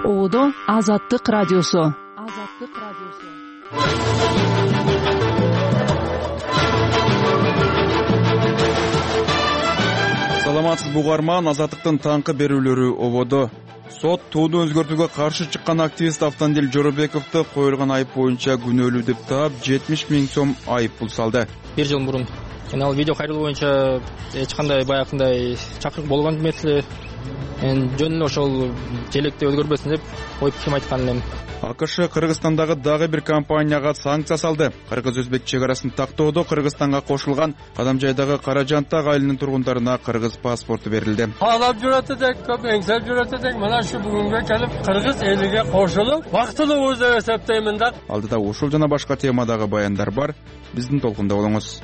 Ободо Азаттык радиосу. Саламатсыз угарман, Азаттыктын таңкы берүүлөрү ободо. Сот тууну өзгөртүүгө каршы чыккан активист Автандил Жоробековду коюлган айып боюнча күнөөлүү деп таап 70 000 сом айып пул салды. Бир жыл мурун ал видео кайрылуу боюнча эч кандай баягындай чакырык болгон эмес эле. Мен жөн эле ошол желекти өзгөрбөсүн деп коюп ким айткан элем. АКШ Кыргызстандагы дагы бир компанияга санкция салды. Кыргыз-өзбек чек арасын тактоодо Кыргызстанга кошулган Кадамжайдагы Каражантак айылынын тургундарына кыргыз паспорту берилди. Каалап жүрөт элек, көп эңсеп жүрөт элек. Мына ушу бүгүнгө келип кыргыз элиге кошулуп, бактылуу деп эсептеймин да. Алдыда ушул жана башка темадагы баяндар бар. Биздин толкунда болуңуз.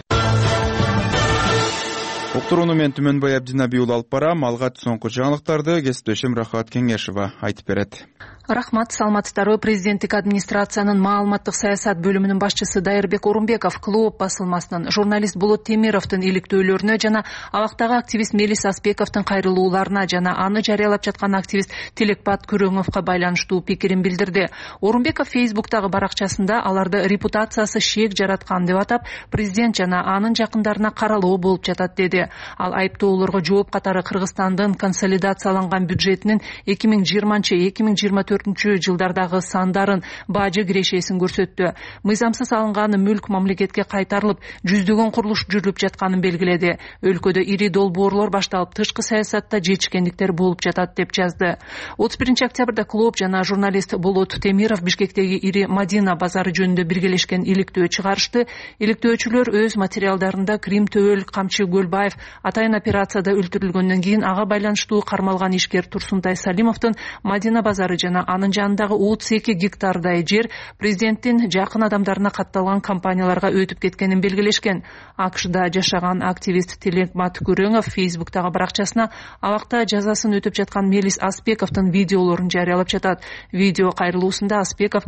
Уктурууну мен Түмөнбай Абдинабий уулу алып барам. Алгач соңку жаңылыктарды кесиптешим Рахат Кеңешова айтып берет. Рахмат, саламатсыздарбы. Президенттик администрациянын маалыматтык саясат бөлүмүнүн башчысы Дайырбек Орунбеков Клооп басылмасынын журналист Болот Темировдун иликтөөлөрүнө жана абактагы активист Мелис Аспековдун кайрылууларына жана аны жарыялап жаткан активист Тилекбат Күрөңовго байланыштуу пикирин билдирди. Орунбеков Фейсбуктагы баракчасында аларды репутациясы шек жараткан деп атап, президент жана анын жакындарына каралоо болуп жатат деди. Ал айыптоолорго жооп катары Кыргызстандын консолидацияланган бюджетинин 2020-2024 жылдардагы сандарын, бажы кирешесин көрсөттү. Мыйзамсыз алынган мүлк мамлекетке кайтарылып, жүздөгөн курулуш жүрүлүп жатканын белгиледи. Өлкөдө ири долбоорлор башталып, тышкы саясатта жечкендиктер болуп жатат деп жазды. 31 октябрда Клооп жана журналист Болот Темиров Бишкектеги ири Мадина базары жөнүндө биргелешкен иликтөө чыгарышты. Иликтөөчүлөр өз материалдарында Крим Төөл Камчы Көлбаев атайын операцияда өлтүрүлгөндөн кийин ага байланыштуу кармалган ишкер Турсунтай Салимовдун Мадина базары жана анын жанындагы 32 гектардай жер президенттин жакын адамдарына катталган компанияларга өтүп кеткенин белгилешкен. АКШда жашаган активист Тилекбат Күрөңов Фейсбуктагы баракчасына абакта жазасын өтүп жаткан Мелис Аспековдун видеолорун жарыялап жатат. Видео кайрылуусунда Аспеков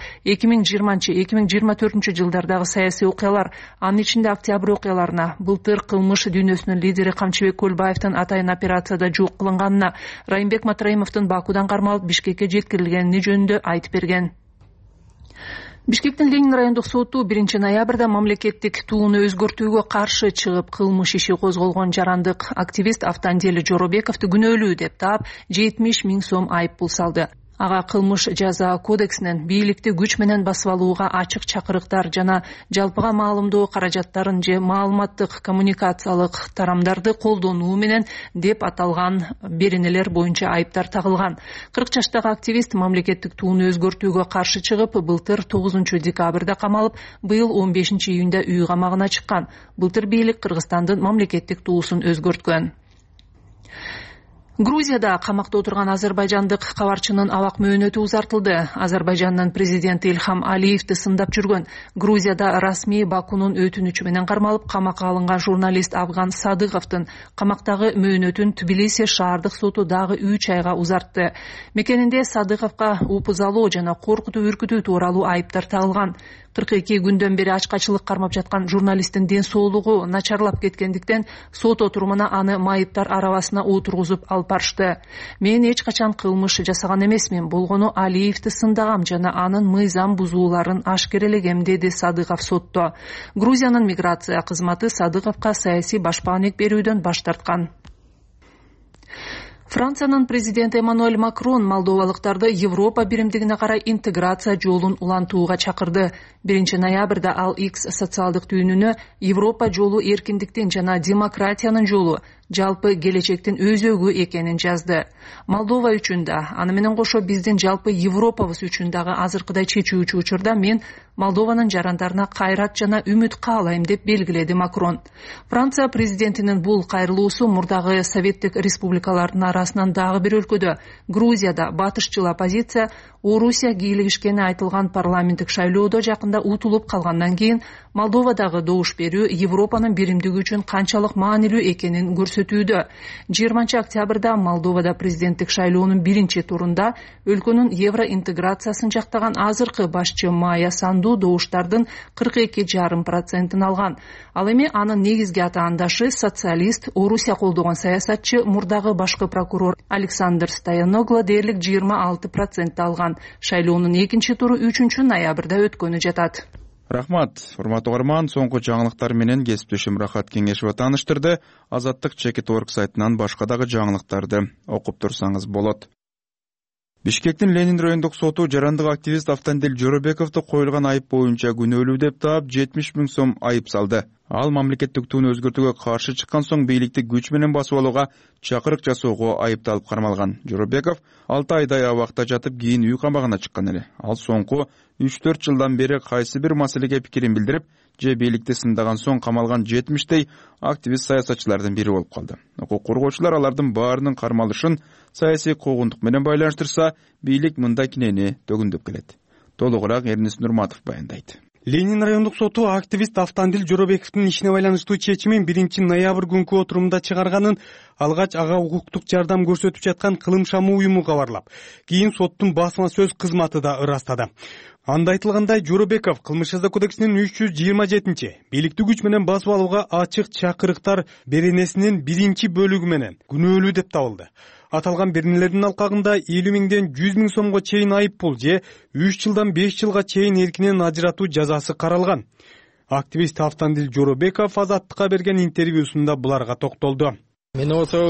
2020-2024 жылдардагы саясий окуялар, анын ичинде октябрь окуяларына, былтыр кылмыш дүйнөсүнүн лидери Камчыбек Көлбаевдин атайын операцияда жок кылынганына, Райымбек Матраимовдун Бакудан кармалып Бишкекке жеткирилгени жөнүндө айтып берген. Бишкектин Ленин райондук соту 1 ноябрда мамлекеттик тууну өзгөртүүгө каршы чыгып кылмыш иши козголгон жарандык активист Автандил Жоробековду күнөөлүү деп таап 70 000 сом айып пул салды. Ага кылмыш жаза кодексинен бийликти күч менен басып алууга ачык чакырыктар жана жалпыга маалымдоо каражаттарын же маалыматтык коммуникациялык тарамдарды колдонуу менен деп аталган беренелер боюнча айыптар тагылган. 40 жаштагы активист мамлекеттик тууну өзгөртүүгө каршы чыгып, былтыр 9 декабрда камалып, быйыл 15 июнда үй камагына чыккан. Былтыр бийлик Кыргызстандын мамлекеттик туусун өзгөрткөн. Грузияда камакта отурган азербайжандык кабарчынын абак мөөнөтү узартылды. Азербайжандын президенти Ильхам Алиевди сындап жүргөн Грузияда расмий Бакунун өтүнүчү менен кармалып камакка алынган журналист Афган Садыковдун камактагы мөөнөтүн Тбилиси шаардык соту дагы 3 айга узартты. Мекенинде Садыковго упузалоо жана коркутуу үркүтүү тууралуу айыптар тагылган. 42 күндөн бери ачкачылык кармап жаткан журналисттин ден соолугу начарлап кеткендиктен сот отурумуна аны майыптар арабасына отургузуп алып барышты. Мен эч качан кылмыш жасаган эмесмин, болгону Алиевди сындагам жана анын мыйзам бузууларын ашкерелегем, деди Садыков сотто. Грузиянын миграция кызматы Садыковго саясий башпаанек берүүдөн баш тарткан. Франциянын президенти Эммануэль Макрон молдовалыктарды Европа биримдигине карай интеграция жолун улантууга чакырды. 1 ноябрда ал X социалдык түйүнүнө Европа жолу эркиндиктин жана демократиянын жолу, жалпы келечектин өзөгү экенин жазды. Молдова үчүн да, аны менен кошо биздин жалпы Европабыз үчүн дагы азыркыдай чечүүчү учурда мен Молдованын жарандарына кайрат жана үмүт каалайм деп белгиледи Макрон. Франция президентинин бул кайрылуусу мурдагы советтик республикалардын арасынан дагы бир өлкөдө, Грузияда батышчыл оппозиция Орусия кийлигишкени айтылган парламенттик шайлоодо жакында утулуп калгандан кийин Молдовадагы добуш берүү Европанын биримдиги үчүн канчалык маанилүү экенин көрсөттү. көрсөтүүдө. 20 октябрда Молдовада президенттик шайлоонун биринчи турунда өлкөнүн евроинтеграциясын жактаган азыркы башчы Майя Санду добуштардын 42,5% алган. Ал эми анын негизги атаандашы социалист, Орусия колдогон саясатчы, мурдагы башкы прокурор Александр Стояногло дээрлик 26% алган. Шайлоонун экинчи туру 3-ноябрда өткөнү жатат. Рахмат, урматтуу угарман, соңку жаңылыктар менен кесиптешим Рахат Кеңешова тааныштырды. Азаттык Чекит.org сайтынан башка дагы жаңылыктарды окуп турсаңыз болот. Бишкектин Ленин райондук соту жарандык активист Автандил Жоробековду коюлган айып боюнча күнөөлүү деп таап 70 000 сом айып салды. Ал мамлекеттик туун өзгөртүүгө каршы чыккан соң бийликти күч менен басып алууга чакырык жасоого айыпталып кармалган. Жоробеков 6 айдай абакта жатып, кийин үй камагына чыккан эле. Ал соңку 3-4 жылдан бери кайсы бир маселеге пикирин билдирип, же бийликти сындаган соң камалган 70 активист саясатчылардын бири болуп калды. Укук коргоочулар алардын баарынын кармалышын саясий куугунтук менен байланыштырса, бийлик мындай кинени төгүндөп келет. Толугураак Эрнис Нурматов баяндайт. Ленин райондук соту активист Автандил Жоробековдун ишине байланыштуу чечимин 1-ноябрь күнкү отурумда чыгарганын алгач ага укуктук жардам көрсөтүп жаткан Кылым Шамы уюму кабарлап, кийин соттун басма сөз кызматы да ырастады. Анда айтылгандай, Жоробеков Кылмыш жаза кодексинин 327 бийликти күч менен басып алууга ачык чакырыктар беренесинин 1-бөлүгү менен күнөөлүү деп табылды. Аталган беренелердин алкагында 50 000-ден 100 000 сомго чейин айып пул же 3 жылдан 5 жылга чейин эркинен ажыратуу жазасы каралган. Активист Автандил Жоробеков Азаттыкка берген интервьюсунда буларга токтолду. Мен ошо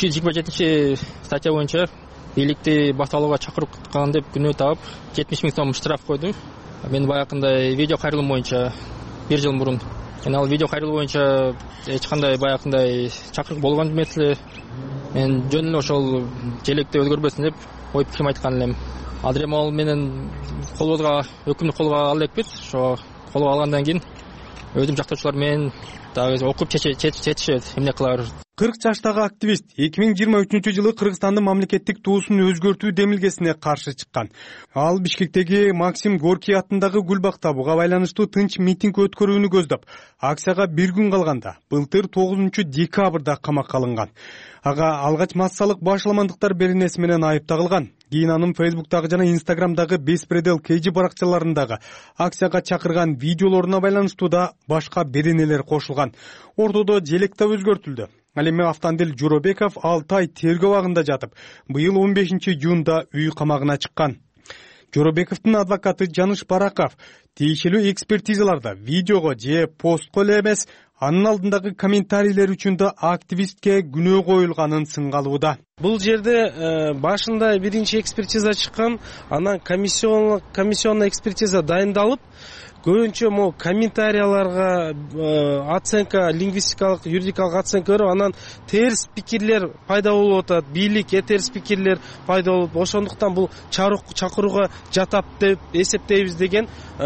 327 статья боюнча бийликти басып алууга чакырткан деп күнөө таап 70 000 сом штраф койду. Мен баягындай видео кайрылым боюнча 1 жыл мурун ал видео кайрылуу боюнча эч кандай баягындай чакырык болгон эмес эле. Мен жөн эле ошол желекти өзгөрбөсүн деп ой пикирим айткан элем. Азыр эми ал менен колубузга өкүмдү колго ала элекпиз. Ошо колго алгандан кийин өзүм жактоочулар менен дагы окуп чечишет эмне кылабыз. 40 жаштагы активист 2023 жылы Кыргызстандын мамлекеттик туусун өзгөртүү демилгесине каршы чыккан. Ал Бишкектеги Максим Горький атындагы Гүлбакта буга байланыштуу тынч митинг өткөрүүнү көздөп, акцияга 1 күн калганда былтыр 9 декабрда камакка алынган. Ага алгач массалык башаламандыктар беренеси менен айып тагылган. Кийин анын Фейсбуктагы жана Инстаграмдагы Беспредел KG баракчаларындагы акцияга чакырган видеолоруна байланыштуу да башка беренелер кошулган. Ортодо желек да өзгөртүлдү. Ал эми Автандил Жоробеков 6 ай тергөө абагында жатып, быйыл 15 июнда үй камагына чыккан. Жоробековдун адвокаты Жаныш Бараков тийиштүү экспертизаларда видеого же постко эле эмес, анын алдындагы комментарийлер үчүн да активистке күнөө коюлганын сынгалууда. Бул жерде башында биринчи экспертиза чыккан, анан комиссионный экспертиза дайындалып, көбүнчө могу комментарияларга оценка, лингвистикалык, юридикалык оценка берип, анан терс пикирлер пайда болуп атат, бийликке терс пикирлер пайда болуп, ошондуктан бул чакырууга жатат деп эсептейбиз деген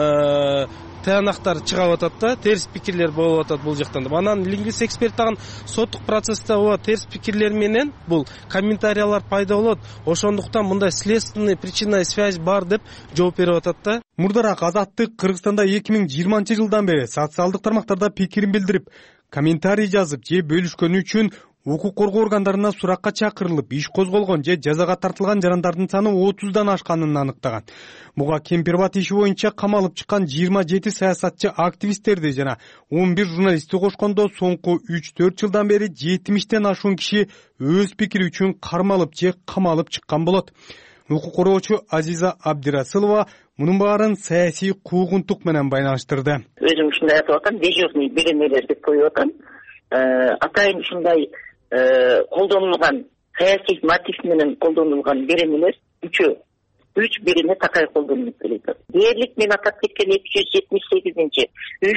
таянактар чыгып атат да, терс пикирлер болуп атат бул жактан деп. Анан лингвист эксперт дагы соттук процессте ооба терс пикирлер менен бул комментариялар пайда болот, ошондуктан мындай следственный причинная связь бар деп жооп берип атат да. Мурдараак Азаттык Кыргызстанда 2020 жылдан бери социалдык тармактарда пикирин билдирип, комментарий жазып же бөлүшкөнү үчүн укук коргоо органдарына суракка чакырылып, иш козголгон же жазага тартылган жарандардын саны 30дан ашканын аныктаган. Буга Кемпирбат иши боюнча камалып чыккан 27 саясатчы активисттерди жана 11 журналистти кошкондо соңку 3-4 жылдан бери 70ден ашуун киши өз пикири үчүн кармалып же камалып чыккан болот. Укук коргоочу Азиза Абдирасылова мунун баарын саясий куугунтук менен байланыштырды. Өзүм ушундай айтып атам, дежурный беренелер деп коюп атам. Атайын ушундай колдонулган саясий мотив менен колдонулган беренелер үч берене такай колдонулуп келет. Дээрлик мен атап кеткен 278-330-327,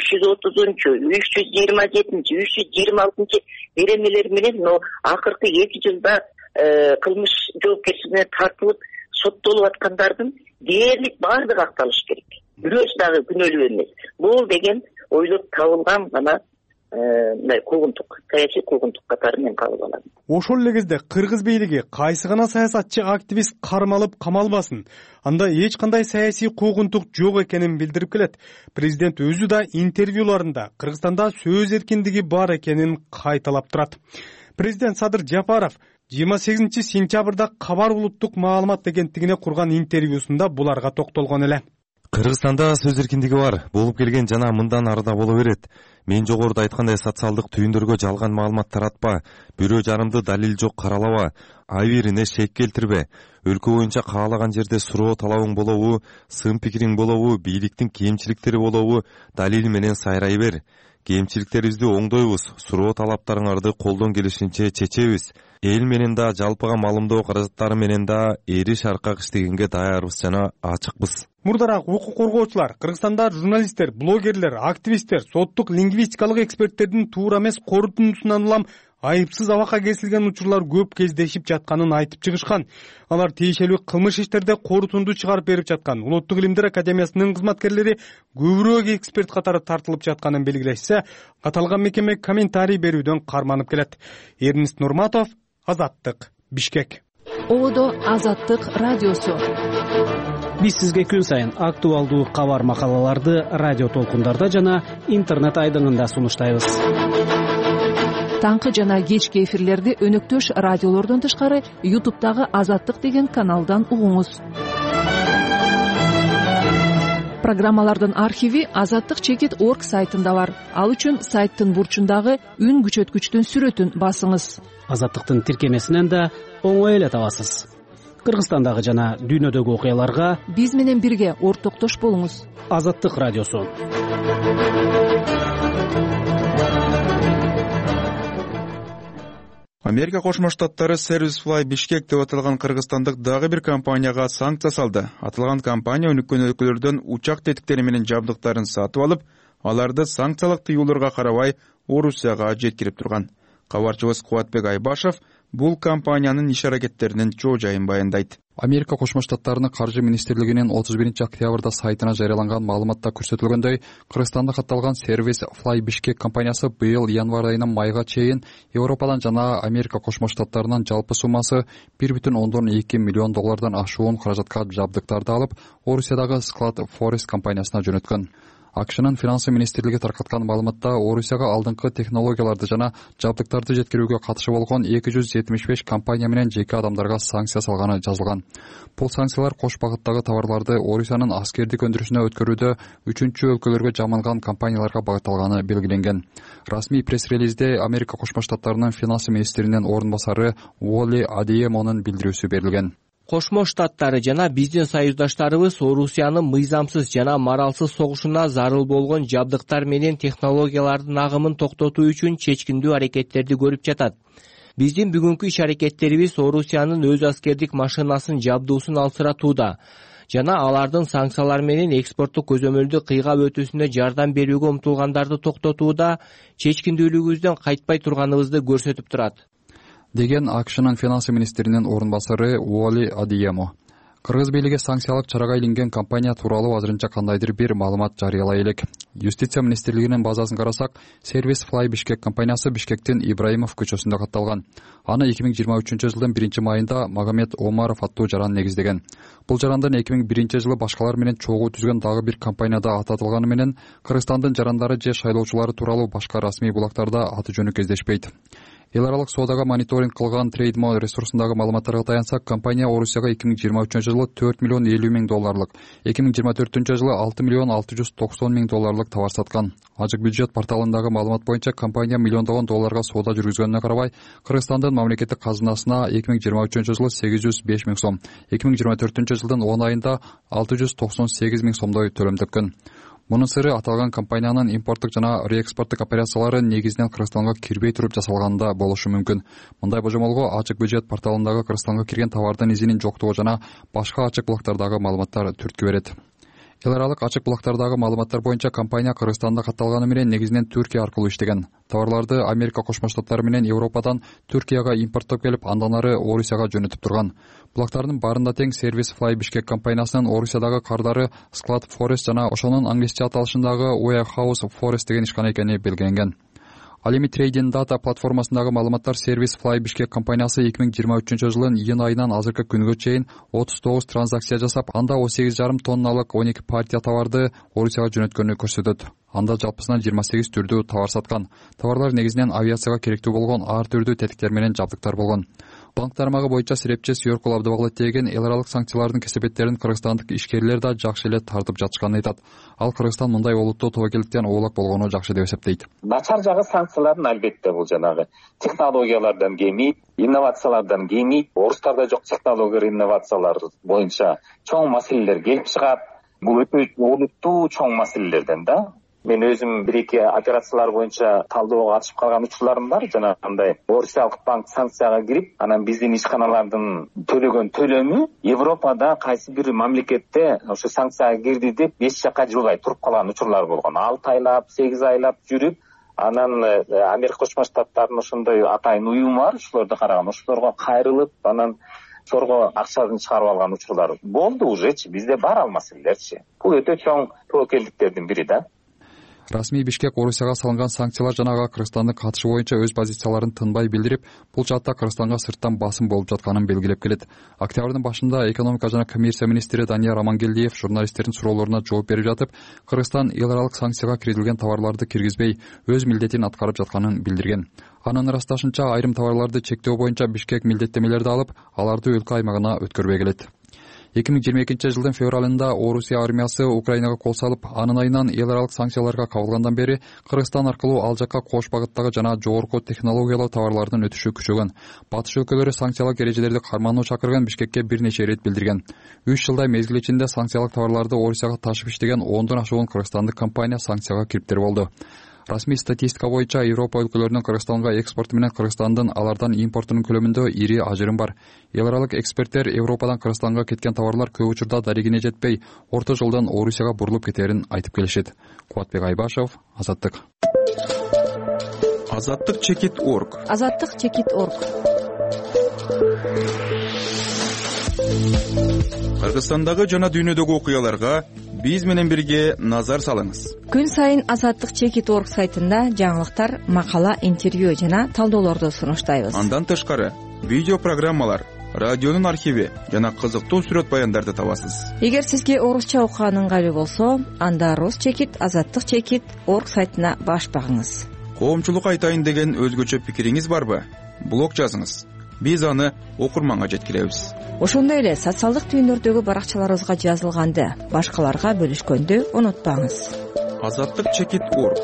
326 беренелер менен акыркы 2 жылда кылмыш жоопкерчилигине тартылып соттолуп аткандардын дээрлик баардыгы акталыш керек. Бирөөсү дагы күнөөлүү эмес. Бул деген ойлоп табылган гана куугунтук, саясий куугунтук катары мен кабыл алам. Ошол эле кезде кыргыз бийлиги кайсы гана саясатчы активист кармалып камалбасын, анда эч кандай саясий куугунтук жок экенин билдирип келет. Президент өзү да интервьюларында Кыргызстанда сөз эркиндиги бар экенин кайталап турат. Президент Садыр Жапаров 28 сентябрда Кабар улуттук маалымат агенттигине курган интервьюсунда буларга токтолгон эле. Кыргызстанда сөз эркиндиги бар, болуп келген жана мындан ары да боло берет. Мен жогоруда айткандай социалдык түйүндөргө жалган маалымат таратпа, бирөө жарымды далил жок каралаба, айбирине шек келтирбе. Өлкө боюнча каалаган жерде суроо талабың болобу, сын пикириң болобу, бийликтин кемчиликтери болобу, далил менен сайрай бер. Кемчиликтерибизди оңдойбуз, суроо талаптарыңарды колдон келишинче чечебиз. Эл менен да, жалпыга маалымдоо каражаттары менен да эри шаркак иштегенге даярбыз жана ачыкпыз. Мурдараак укук коргоочулар, Кыргызстанда журналисттер, блогерлер, активисттер, соттук лингвистикалык эксперттердин туура эмес корутундусунан улам айыпсыз абакка кесилген учурлар көп кездешип жатканын айтып чыгышкан. Алар тиешелүү кылмыш иштерде корутунду чыгарып берип жаткан. Улуттук илимдер академиясынын кызматкерлери көбүрөөк эксперт катары тартылып жатканын белгилешсе, каталган мекеме комментарий берүүдөн карманып келет. Эрнест Нурматов, Азаттык, Бишкек. Ободо Азаттык радиосу. Биз сизге күн сайын актуалдуу кабар макалаларды радио толкундарда жана интернет айдыңында сунуштайбыз. Таңкы жана кечки эфирлерди өнөктөш радиолордон тышкары YouTube'дагы Азаттык деген каналдан угуңуз. Программалардын архиви azattik.org сайтында бар. Ал үчүн сайттын бурчундагы үн күчөткүчтүн сүрөтүн басыңыз. Азаттыктын тиркемесинен да оңой эле табасыз. Кыргызстандагы жана дүйнөдөгү окуяларга биз менен бирге ортоктош болуңуз. Азаттык радиосу. Америка Кошмо Штаттары Service Fly Bishkek деп аталган кыргызстандык дагы бир компанияга санкция салды. Аталган компания өнүккөн өлкөлөрдөн учак тетиктери менен жабдыктарын сатып алып, аларды санкциялык тыюуларга карабай Орусияга жеткирип турган. Кабарчыбыз Кубатбек Айбашев бул компаниянын иш-аракеттеринин чоо жайын баяндайт. Америка Кошмо Штаттарынын каржы министрлигинин 31 октябрда сайтына жарыяланган маалыматта көрсөтүлгөндөй, Кыргызстанда катталган Service Fly Bishkek компаниясы быйыл январь айынан майга чейин Европадан жана Америка Кошмо Штаттарынын жалпы суммасы 1,2 миллион доллардан ашуун каражатка жабдыктарды алып, Орусиядагы Sklad Forest компаниясына жөнөткөн. АКШнын финансы министрлиги таркаткан маалыматта Орусияга алдыңкы технологияларды жана жабдыктарды жеткирүүгө катышы болгон 275 компания менен жеке адамдарга санкция салганы жазылган. Бул санкциялар кош багыттагы товарларды Орусиянын аскердик өндүрүшүнө өткөрүүдө 3-чү өлкөлөргө жаманган компанияларга багытталганы белгиленген. Расмий пресс-релизде Америка Кошмо Штаттарынын финансы министринин орун басары Уолли Адиемонун билдирүүсү берилген. Кошмо Штаттары жана биздин союздаштарыбыз Орусиянын мыйзамсыз жана моралсыз согушуна зарыл болгон жабдыктар менен технологиялардын агымын токтотуу үчүн чечкиндүү аракеттерди көрүп жатат. Биздин бүгүнкү иш-аракеттерибиз Орусиянын өз аскердик машинасын жабдуусун алсыратууда жана алардын санкциялар менен экспорттук көзөмөлдү кыйгап өтүүсүнө жардам берүүгө умтулгандарды токтотууда чечкиндүүлүгүбүздөн кайтпай турганыбызды көрсөтүп турат, деген АКШнын финансы министринин орун басары Уолли Адиемо. Кыргыз бийлиги санкциялык чарага илинген компания тууралуу азырынча кандайдыр бир маалымат жарыялай элек. Юстиция министрлигинин базасын карасак, Service Fly Bishkek компаниясы Бишкектин Ибраимов көчөсүндө катталган. Аны 2023-жылдын 1-майында Магомед Омаров аттуу жаран негиздеген. Бул жарандын 2001-жылы башкалар менен чогуу түзгөн дагы бир компанияда аты аталганы менен Кыргызстандын жарандары же шайлоочулары тууралуу башка расмий булактарда аты жөнү кездешпейт. Эл аралык соодага мониторинг кылган Трейдмо ресурсундагы маалыматтарга таянсак, компания Орусияга 2023-жылы 4 миллион 50 миң долларлык, 2024-жылы 6 миллион 690 миң долларлык товар саткан. Ажык бюджет порталындагы маалымат боюнча компания миллиондогон долларга соода жүргүзгөнүнө карабай, Кыргызстандын мамлекеттик казынасына 2023-жылы 805 миң сом, 2024-жылдын 10 айында 698 миң сомдой төлөм төккөн. Мунун сыры аталган компаниянын импорттук жана реэкспорттук операциялары негизинен Кыргызстанга кирбей туруп жасалганда болушу мүмкүн. Мындай божомолго ачык бюджет порталындагы Кыргызстанга кирген товардын изинин жоктугу жана башка ачык булактардагы маалыматтар түрткү берет. Эл аралык ачык булактардагы маалыматтар боюнча компания Кыргызстанда катталганы менен негизинен Түркия аркылуу иштеген. Товарларды Америка Кошмо Штаттары менен Европадан Түркияга импорттоп келип, андан ары Орусияга жөнөтүп турган. Булактардын баарында тең Service Fly Bishkek компаниясынын Орусиядагы кардары Sklad Forest жана ошонун англисче аталышындагы Warehouse Forest деген ишкана экени белгиленген. Ал эми Trading Data платформасындагы маалыматтар сервис Fly Bishkek компаниясы 2023 жылдын июнь айынан азыркы күнгө чейин 39 транзакция жасап, анда 18,5 тонналык 12 партия товарды Орусияга жөнөткөнү көрсөтөт. Анда жалпысынан 28 түрдүү товар саткан. Товарлар негизинен авиацияга керектүү болгон ар түрдүү тетиктер менен жабдыктар болгон. Банк тармагы боюнча серепчи Сүйөркул Абдыбагылов деген эл аралык санкциялардын кесепеттерин кыргызстандык ишкерлер да жакшы эле тартып жатышканын айтат. Ал Кыргызстан мындай олуттуу тобокелдиктен оолак болгону жакшы деп эсептейт. Начар жагы санкциялардын албетте бул жанагы технологиялардан келмейт, инновациялардан келмейт. Орустарда жок технология инновациялар боюнча чоң маселелер келип чыгат. Бул өтө олуттуу чоң маселелерден да. Мен өзүм бир-эки операциялар боюнча талдоого катышып калган учурларым бар. Жанагындай Орусиялык банк санкцияга кирип, анан биздин ишканалардын төлөгөн төлөмү Европада кайсы бир мамлекетте ошо санкцияга кирди деп 5 жакка жылбай туруп калган учурлар болгон. 6 айлап, 8 айлап жүрүп, анан Америка Кошмо Штаттарынын ошондой атайын уюму бар, ошолорду караган, ошолорго кайрылып, анан сорго акчасын чыгарып алган учурлар болду ужечи. Бизде бар ал маселелерчи. Бул өтө чоң тобокелдиктердин бири да. Расмий Бишкек Орусияга салынган санкциялар жанага Кыргызстандын катышы боюнча өз позицияларын тынбай билдирип, бул жаатта Кыргызстанга сырттан басым болуп жатканын белгилеп келет. Октябрдын башында экономика жана коммерция министри Данияр Амангелдиев журналисттердин суроолоруна жооп берип жатып, Кыргызстан эл аралык санкцияга киргизилген товарларды киргизбей, өз милдетин аткарып жатканын билдирген. Анын ырасташынча айрым товарларды чектөө боюнча Бишкек милдеттемелерди алып, аларды өлкө аймагына өткөрбөй келет. 2022 жылдын февралында Орусия армиясы Украинага кол салып, анын айынан эл аралык санкцияларга кабылгандан бери Кыргызстан аркылуу ал жакка кош багыттагы жана жогорку технологиялуу товарлардын өтүшү күчөгөн. Батыш өлкөлөрү санкциялык эрежелерди кармануу чакырган Бишкекке бир нече ирет билдирген. 3 жылдай мезгил ичинде санкциялык товарларды Орусияга ташып иштеген 10дон ашуун кыргызстандык компания санкцияга кириптер болду. Расмий статистика боюнча Европа өлкөлөрүнүн Кыргызстанга экспорту менен Кыргызстандын алардан импортунун көлөмүндө ири ажырым бар. Эл аралык эксперттер Европадан Кыргызстанга кеткен товарлар көп учурда дарегине жетпей, орто жолдон Орусияга бурулуп кетерин айтып келишет. Кубатбек Айбашев, Азаттык. Азаттык Чекит.орг. Азаттык Чекит.орг. Кыргызстандагы жана дүйнөдөгү окуяларга биз менен бирге назар салыңыз. Күн сайын Азаттык Чекит.орг сайтында жаңылыктар, макала, интервью жана талдоолорду сунуштайбыз. Андан тышкары видео программалар, радионун архиви жана кызыктуу сүрөт баяндарды табасыз. Эгер сизге орусча окуган ыңгайлуу болсо, анда Рус Чекит, Азаттык Чекит.орг сайтына баш багыңыз. Коомчулук айтайын деген өзгөчө пикириңиз барбы? Блог жазыңыз. Биз аны окурманга жеткиребиз. Ошондой эле социалдык түйүндөрдөгү баракчаларыбызга жазылганды башкаларга бөлүшкөндү унутпаңыз. Азаттык Чекит.орг.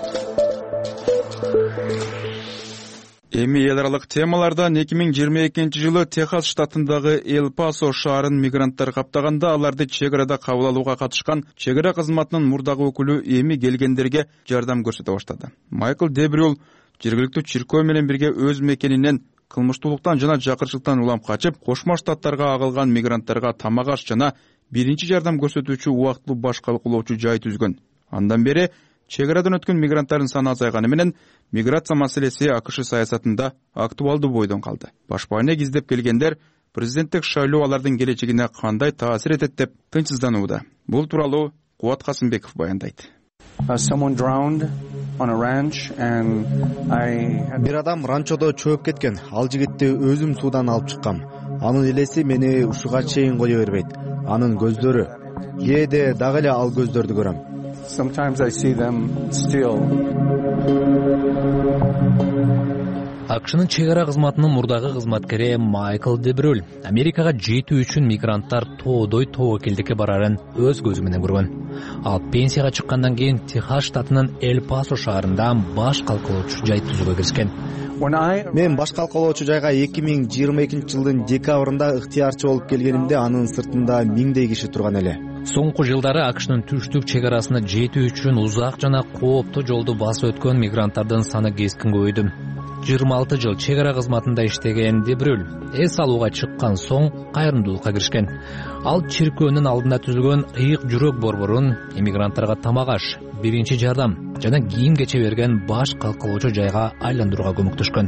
Эми эл аралык темалардан 2022 жылы Техас штатындагы Эл-Пасо шаарын мигранттар каптаганда, аларды чек арада кабыл алууга катышкан чек ара кызматынын мурдагы өкүлү эми келгендерге жардам көрсөтө баштады. Майкл Дебрюл жергиликтүү чиркөө менен бирге өз мекенинен кылмыштуулуктан жана жакырчылыктан улам качып, Кошмо Штаттарга агылган мигранттарга тамак аш жана биринчи жардам көрсөтүүчү убактылуу баш калкулоочу жай түзгөн. Андан бери чек арадан өткөн мигранттардын саны азайганы менен миграция маселеси АКШ саясатында актуалдуу бойдон калды. Башпайына издеп келгендер президенттик шайлоо алардын келечегине кандай таасир этет деп тынчсызданууда. Бул тууралуу Кубат Касымбеков баяндайт. Бир адам ранчодо чөөп кеткен. Ал жигитти өзүм суудан алып чыккам. Анын элеси мени ушуга чейин кое бербейт. Анын көздөрү. Кээде дагы эле ал көздөрдү көрөм. АКШнын чек ара кызматынын мурдагы кызматкери Майкл Дебрюл Америкага жетүү үчүн мигранттар тоодой тобокелдикке барарын өз көзү менен көргөн. Ал пенсияга чыккандан кийин Техас штатынын Эл-Пасо шаарында баш калкалоочу жай түзүүгө киришкен. Мен баш калкалоочу жайга 2022 жылдын декабрында ыктыярчы болуп келгенимде анын сыртында 1000дей киши турган эле. Соңку жылдары АКШнын түштүк чек арасына жетүү үчүн узак жана кооптуу жолду басып өткөн мигранттардын саны кескин көбөйдү. 26 жыл чек ара кызматында иштеген Дебрюл эс алууга чыккан соң кайрымдуулукка киришкен. Ал чиркөөнүн алдында түзүлгөн ыйык жүрөк борборун эмигранттарга тамак аш, биринчи жардам жана кийим кече берген баш калкалоочу жайга айландырууга көмөктөшкөн.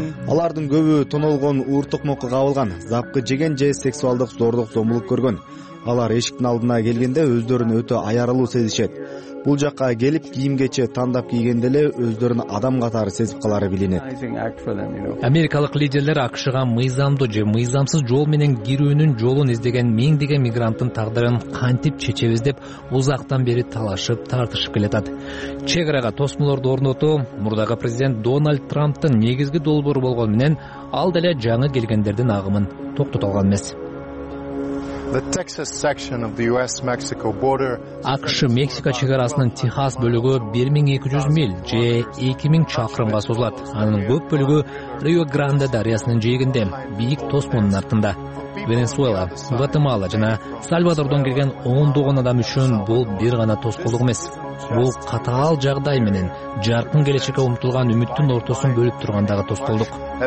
Алардын көбү тонолгон, ууртукмокко кабылган, запкы жеген же сексуалдык зордук зомбулук көргөн. алар эшиктин алдына келгенде өздөрүн өтө аярылуу сезишет. Бул жакка келип кийим кече тандап кийгенде эле өздөрүн адам катары сезип калары билинет. Америкалык лидерлер АКШга мыйзамдуу же мыйзамсыз жол менен кирүүнүн жолун издеген миңдеген мигранттын тагдырын кантип чечебиз деп узактан бери талашып тартышып келатат. Чек арага тосмолорду орнотуу мурдагы президент Дональд Трамптын негизги долбоору болгону менен ал деле жаңы келгендердин агымын токтото алган эмес. АКШ Мексика чек арасынын Техас бөлүгү 1200 миль же 2000 чакырымга созулат. Анын көп бөлүгү Рио Гранде дарыясынын жээгинде, бийик тосмонун артында. Венесуэла, Гватемала жана Сальвадордон келген ондогон адам үчүн бул бир гана тоскоолдук эмес. Бул катаал жагдай менен жаркын келечекке умтулган үмүттүн ортосун бөлүп тургандагы тоскоолдук.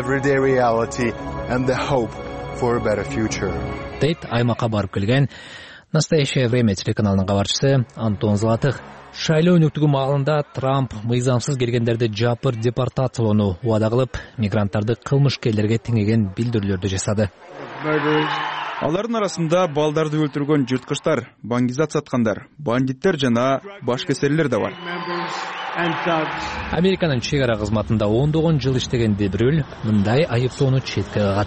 Дейт аймакка барып келген «Настоящее время» телеканалынын кабарчысы Антон Золотых. Шайлоо өнөктүгү маалында Трамп мыйзамсыз келгендерди жапыр депортациялоону убада кылып, мигранттарды кылмышкерлерге теңеген билдирүүлөрдү жасады. Алардын арасында балдарды өлтүргөн жырткычтар, баңгизат саткандар, бандиттер жана башкесерлер да бар. Американын чек ара кызматында ондогон жыл иштеген Дебрюль мындай айыптоону четке кагат.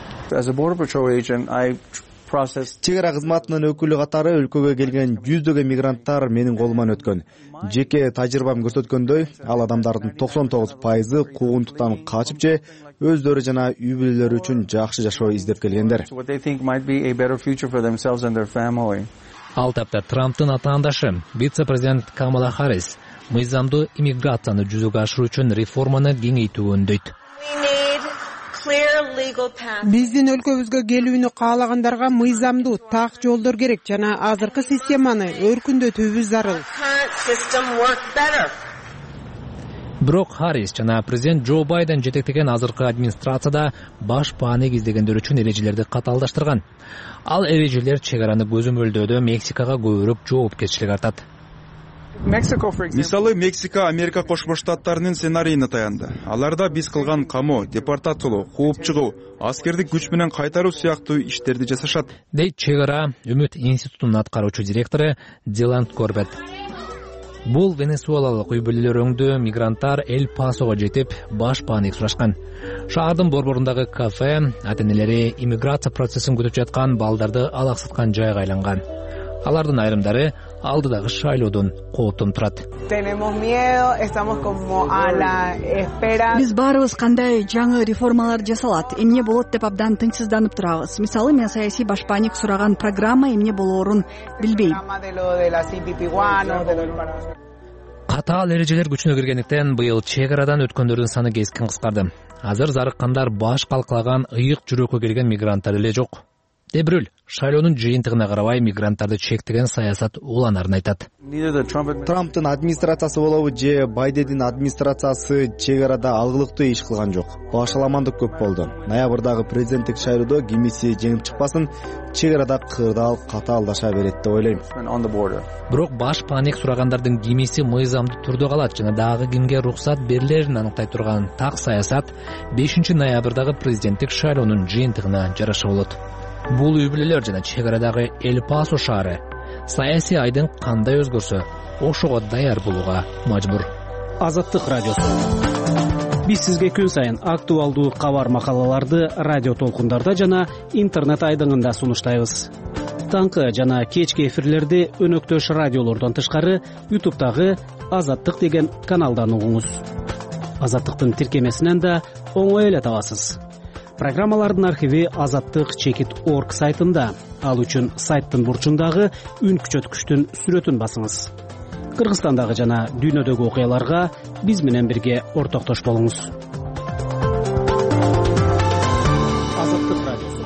Чек ара кызматынын өкүлү катары өлкөгө келген жүздөгөн мигранттар менин колуман өткөн. Жеке тажрыйбам көрсөткөндөй, ал адамдардын 99% куугунтуктан качып же өздөрү жана үй бүлөлөрү үчүн жакшы жашоо издеп келгендер. Ал тапта Трамптын атаандашы, вице-президент Камала Харрис мыйзамдуу иммиграцияны жүзөгө ашыруу үчүн реформаны кеңейтүүгө үндөйт. Биздин өлкөбүзгө келүүнү каалагандарга мыйзамдуу так жолдор керек жана азыркы системаны өркүндөтүүбүз зарыл. Бирок Харрис жана президент Джо Байден жетектеген азыркы администрацияда баш бааны издегендер үчүн эрежелерди катаалдаштырган. Ал эрежелер чек араны көзөмөлдөөдө Мексикага көбүрөөк жоопкерчилик артат. Мисалы, Мексика Америка Кошмо Штаттарынын сценарийине таянды. Аларда биз кылган камоо, депортациялоо, кууп чыгуу, аскердик күч менен кайтаруу сыяктуу иштерди жасашат. Дейт чек ара Үмүт институтунун аткаруучу директору Дилан Корбет. Бул венесуэлалык үй бүлөлөр өңдүү мигранттар Эль Пасого жетип, баш баанык сурашкан. Шаардын борборундагы кафе ата-энелери иммиграция процессин күтүп жаткан балдарды алаксыткан жайга айланган. Алардын айрымдары алдыдагы шайлоодон кооптон турат. Биз баарыбыз кандай жаңы реформалар жасалат, эмне болот деп абдан тынчсызданып турабыз. Мисалы, мен саясий башпаник сураган программа эмне болоорун билбейм. Катаал эрежелер күчүнө киргендиктен быйыл чек арадан өткөндөрдүн саны кескин кыскарды. Азыр зарыккандар баш калкалаган ыйык жүрөккө келген мигранттар эле жок. Дебрюль шайлоонун жыйынтыгына карабай мигранттарды чектеген саясат уланарын айтат. Трамптын администрациясы болобу же Байдендин администрациясы чек арада алгылыктуу иш кылган жок. Башаламандык көп болду. Ноябрдагы президенттик шайлоодо кимиси жеңип чыкпасын, чек арада кырдаал катаалдаша берет деп ойлойм. Бирок баш паник сурагандардын кимиси мыйзамдуу түрдө калат жана дагы кимге уруксат берилерин аныктай турган так саясат 5 ноябрдагы президенттик шайлоонун жыйынтыгына жараша болот. Бул үй бүлөлөр жана чек арадагы Эль Пасо шаары саясий айдын кандай өзгөрсө, ошого даяр болууга мажбур. Азаттык радиосу. Биз сизге күн сайын актуалдуу кабар макалаларды радио толкундарда жана интернет айдыңында сунуштайбыз. Таңкы жана кечки эфирлерди өнөктөш радиолордон тышкары YouTube'дагы Азаттык деген каналдан угуңуз. Азаттыктын тиркемесинен да оңой эле табасыз. Программалардын архиви azattik.org сайтында. Ал үчүн сайттын бурчундагы үн күчөткүчтүн сүрөтүн басыңыз. Кыргызстандагы жана дүйнөдөгү окуяларга биз менен бирге ортоктош болуңуз. Азаттык радиосу.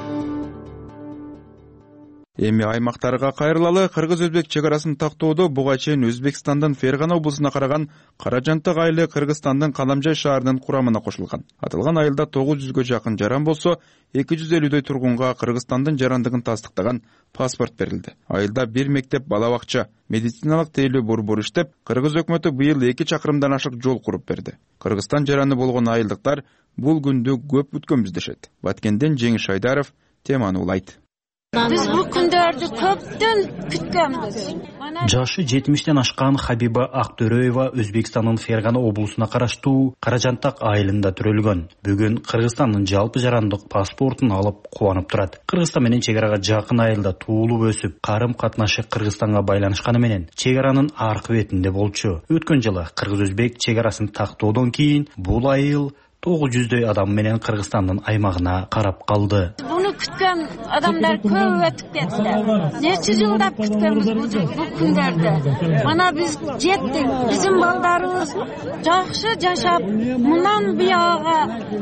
Эми аймактарга кайрылалы. Кыргыз-өзбек чек арасын тактоодо буга чейин Өзбекстандын Фергана облусуна караган Каражантык айылы Кыргызстандын Каламжай шаарынын курамына кошулган. Аталган айылда 900гө жакын жаран болсо, 250дөй тургунга Кыргызстандын жарандыгын тастыктаган паспорт берилди. Айылда бир мектеп, бала бакча, медициналык тейлөө борбору иштеп, Кыргыз өкмөтү быйыл 2 чакырымдан ашык жол куруп берди. Кыргызстан жараны болгон айылдыктар бул күндү көп күткөнбүз дешет. Баткенден Жеңиш Айдаров теманы улайт. Биз бул күндөрдү көптөн күткөнбүз. Жашы 70-тен ашкан Хабиба Актөрөева Өзбекстандын Фергана облусуна караштуу Каражантак айылында төрөлгөн. Бүгүн Кыргызстандын жалпы жарандык паспортун алып кубанып турат. Кыргызстан менен чек арага жакын айылда туулуп өсүп, карым-катнашы Кыргызстанга байланышканы менен чек аранын аркы бетинде болчу. Өткөн жылы кыргыз-өзбек чек арасын тактоодон кийин бул айыл 900дөй адам менен Кыргызстандын аймагына карап калды. Буну күткөн адамдар көп өтүп кетти. Нече жылдап күткөнбүз бул күндөрдө. Мана биз жеттик. Биздин балдарыбыз жакшы жашап, мындан бияга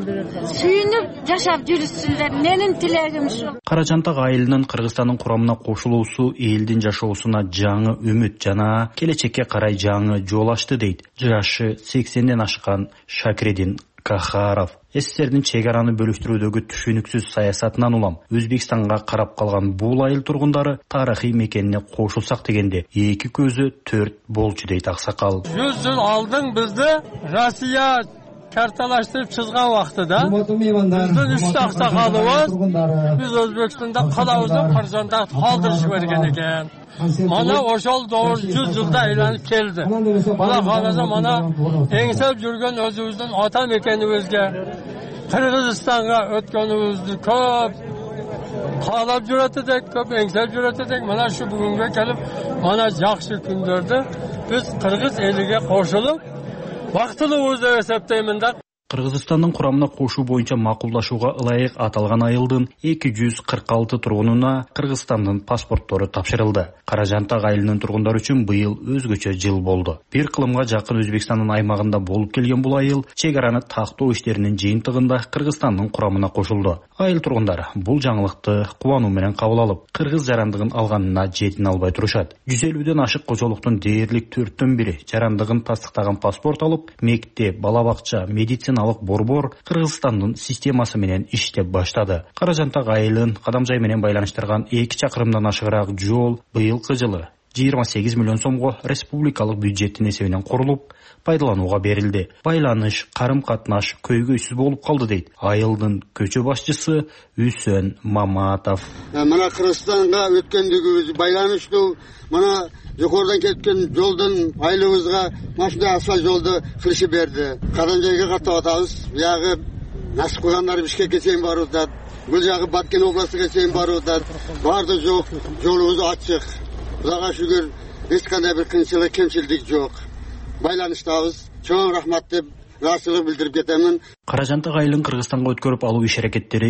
сүйүнүп жашап жүрүшсүндөр. Менин тилегим ушул. Каражантак айылынын Кыргызстандын курамына кошулуусу элдин жашоосуна жаңы үмүт жана келечекке карай жаңы жол ачты дейт жашы 80ден ашкан Шакредин Кахаров. СССРдин чек араны бөлүштүрүүдөгү түшүнүксүз саясатынан улам Өзбекстанга карап калган бул айыл тургундары тарыхый мекенине кошулсак дегенде эки көзү төрт болчу дейт аксакал. 100 жыл алдын бизди Россия карталаштырып чызган вактыда биздин 3 аксакалыбыз биз Өзбекстанда калабызды Каражантакты калтырышып берген экен. Mana ошол 900 жылда айланып келди. Мана караса, мана эңсеп жүргөн өзүбүздүн ата мекенибизге, Кыргызстанга өткөнүбүздү көп каалап жүрөт элек, көп эңсеп жүрөт элек. Мана шу бүгүнгө келип, мана жакшы күндөрдө биз кыргыз элиге кошулуп, бактылуубуз деп эсептеймин да. Кыргызстандын курамына кошуу боюнча макулдашууга ылайык аталган айылдын 246 тургунуна Кыргызстандын паспорттору тапшырылды. Каражантак айылынын тургундары үчүн быйыл өзгөчө жыл болду. Бир кылымга жакын Өзбекстандын аймагында болуп келген бул айыл чек араны тактоо иштеринин жыйынтыгында Кыргызстандын курамына кошулду. Айыл тургундары бул жаңылыкты кубануу менен кабыл алып, кыргыз жарандыгын алганына жетине албай турушат. 150ден ашык кожолуктун дээрлик 4/1 жарандыгын тастыктаган паспорт алып, мектеп, бала бакча, медицина борбор Кыргызстандын системасы менен иштеп баштады. Каражантак айылын кадамжай менен байланыштырган 2 чакырымдан ашыгыраак жол быйылкы жылы 28 миллион сомго республикалык бюджеттин эсебинен курулуп, пайдаланууга берилди. Байланыш, карым-катнаш көйгөйсүз болуп калды дейт айылдын көчө башчысы Үсөн Маматов. Мына Кыргызстанга өткөндүгүбүз байланыштуу, мына жогорудан кеткен жолдун айылыбызга машина асфальт жолду кылышып берди. Кадамжайга каттап атабыз. Бuyagы насып кылгандар Бишкекке чейин барып атат. Бул жагы Баткен областыга чейин барып атат. Барды жок, жолубуз ачык. Кудайга шүгүр, эч кандай бир кыйынчылык, кемчилдик жок. Байланыштабыз. Чоң рахмат деп ыраазычылык билдирип кетемин. Каражантак айылын Кыргызстанга өткөрүп алуу иш аракеттери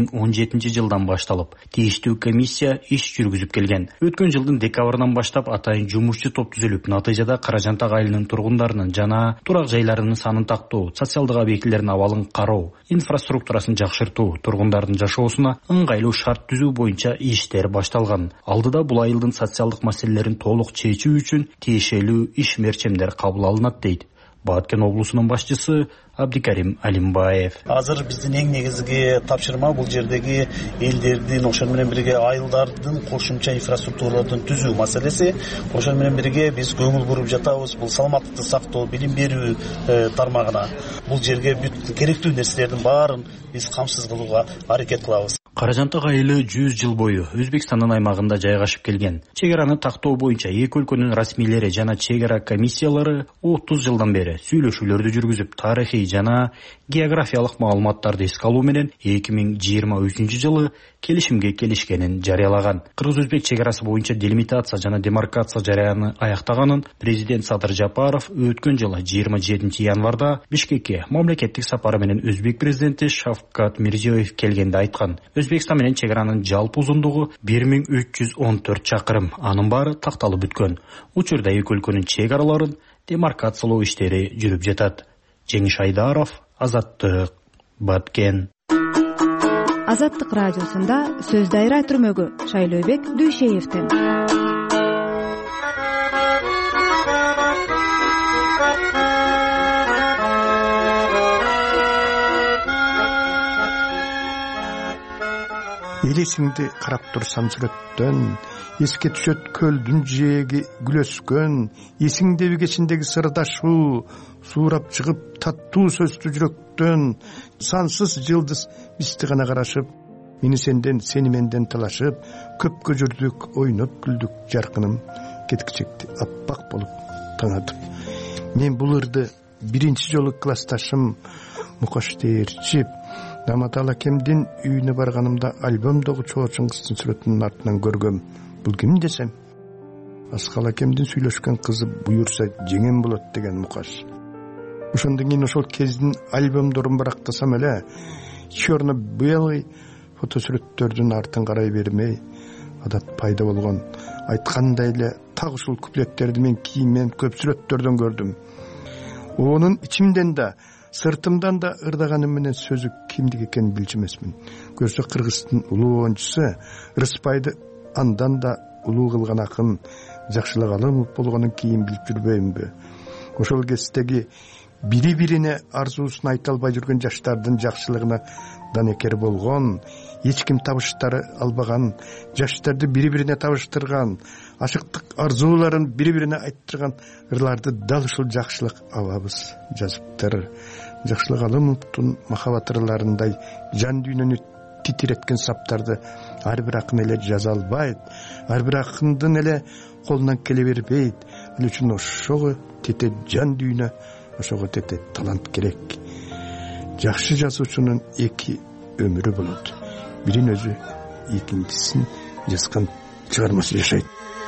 2017 жылдан башталып, тийиштүү комиссия иш жүргүзүп келген. Өткөн жылдын декабрынан баштап атайын жумушчу топ түзүлүп, натыйжада Каражантак айылынын тургундарынын жана турак жайларынын санын тактоо, социалдык объектилердин абалын кароо, инфраструктурасын жакшыртуу, тургундардын жашоосуна ыңгайлуу шарт түзүү боюнча иштер башталган. Алдыда бул айылдын социалдык маселелерин толук чечүү үчүн тиешелүү иш мерчемдер кабыл алынат дейт Баткен облусунун башчысы Абдикарим Алимбаев. Азыр биздин эң негизги тапшырма бул жердеги элдердин, ошол менен бирге айылдардын кошумча инфраструктураларын түзүү маселеси. Ошол менен бирге биз көңүл буруп жатабыз бул саламаттыкты сактоо, билим берүү тармагына. Бул жерге бүт керектүү нерселердин баарын биз камсыз кылууга аракет кылабыз. Каражантак айылы 100 жыл бою Өзбекстандын аймагында жайгашып келген. Чек араны тактоо боюнча эки өлкөнүн расмийлери жана чек ара комиссиялары 30 жылдан бери сүйлөшүүлөрдү жүргүзүп, тарыхый жана географиялык маалыматтарды эске алуу менен 2023 жылы келишимге келишкенин жарыялаган. Кыргыз-өзбек чек арасы боюнча делимитация жана демаркация жараяны аяктаганын президент Садыр Жапаров өткөн жылы 27 январда Бишкекке мамлекеттик сапары менен өзбек президенти Шавкат Мирзиёев келгенде айткан. Өзбекстан менен чек аранын жалпы узундугу 1314 чакырым, анын баары такталып бүткөн. Учурда эки өлкөнүн чек араларын демаркациялоо иштери жүрүп жатат. Жеңиш Айдаров, Азаттык, Баткен. Азаттык радиосунда сөз дайра түрмөгү Шайлообек Дүйшеевден. Элесиңди карап турсам сүрөттөн, эске түшөт көлдүн жээги гүл өскөн, эсиңдеби кечиндеги сырдашуу, суурап чыгып таттуу сөздү жүрөктөн, сансыз жылдыз бизди гана карашып, мени сенден, сени менден талашып, көпкө жүрдүк, ойноп күлдүк, жаркыным кеткичекти аппак болуп таңатып. Мен бул ырды биринчи жолу классташым Мукаш Дээрчип Даматал акемдин үйүнө барганымда альбомдогу Чоо Чыңгыздын сүрөтүнүн артынан көргөм. Бул ким десем, Аскал акемдин сүйлөшкөн кызы буюрса жеңем болот деген Мукаш. Ошондон кийин ошол кездин альбомдорун барактасам эле черно-белый фотосүрөттөрдүн артын карай бермей адат пайда болгон. Айткандай эле так ушул куплеттерди мен кийинмен көп сүрөттөрдөн көрдүм. Онун ичимден да сыртымдан да ырдаганым менен сөзү кимдик экенин билчү эмесмин. Көрсө Кыргыздын улуу оюнчусу Рыспайды андан да улуу кылган акын Жакшылык Алымов болгонун кийин билип жүрбөймүнбү? Ошол кездеги бири-бирине арзуусун айта албай жүргөн жаштардын жакшылыгына данекер болгон, эч ким табыштары албаган, жаштарды бири-бирине табыштырган, ашыктык арзууларын бири-бирине айттырган ырларды дал ушул Жакшылык абабыз жазыптыр. Жакшылык Алымовдун махабат ырларындай жан дүйнөнү титиреткен саптарды ар бир акын эле жаза албайт, ар бир акындын эле колунан келе бербейт. Ал үчүн ошого тете жан дүйнө, ошого тете талант керек. Жакшы жазуучунун эки өмүрү болот. Бирин өзү, экинчисин жазган чыгармасы жашайт.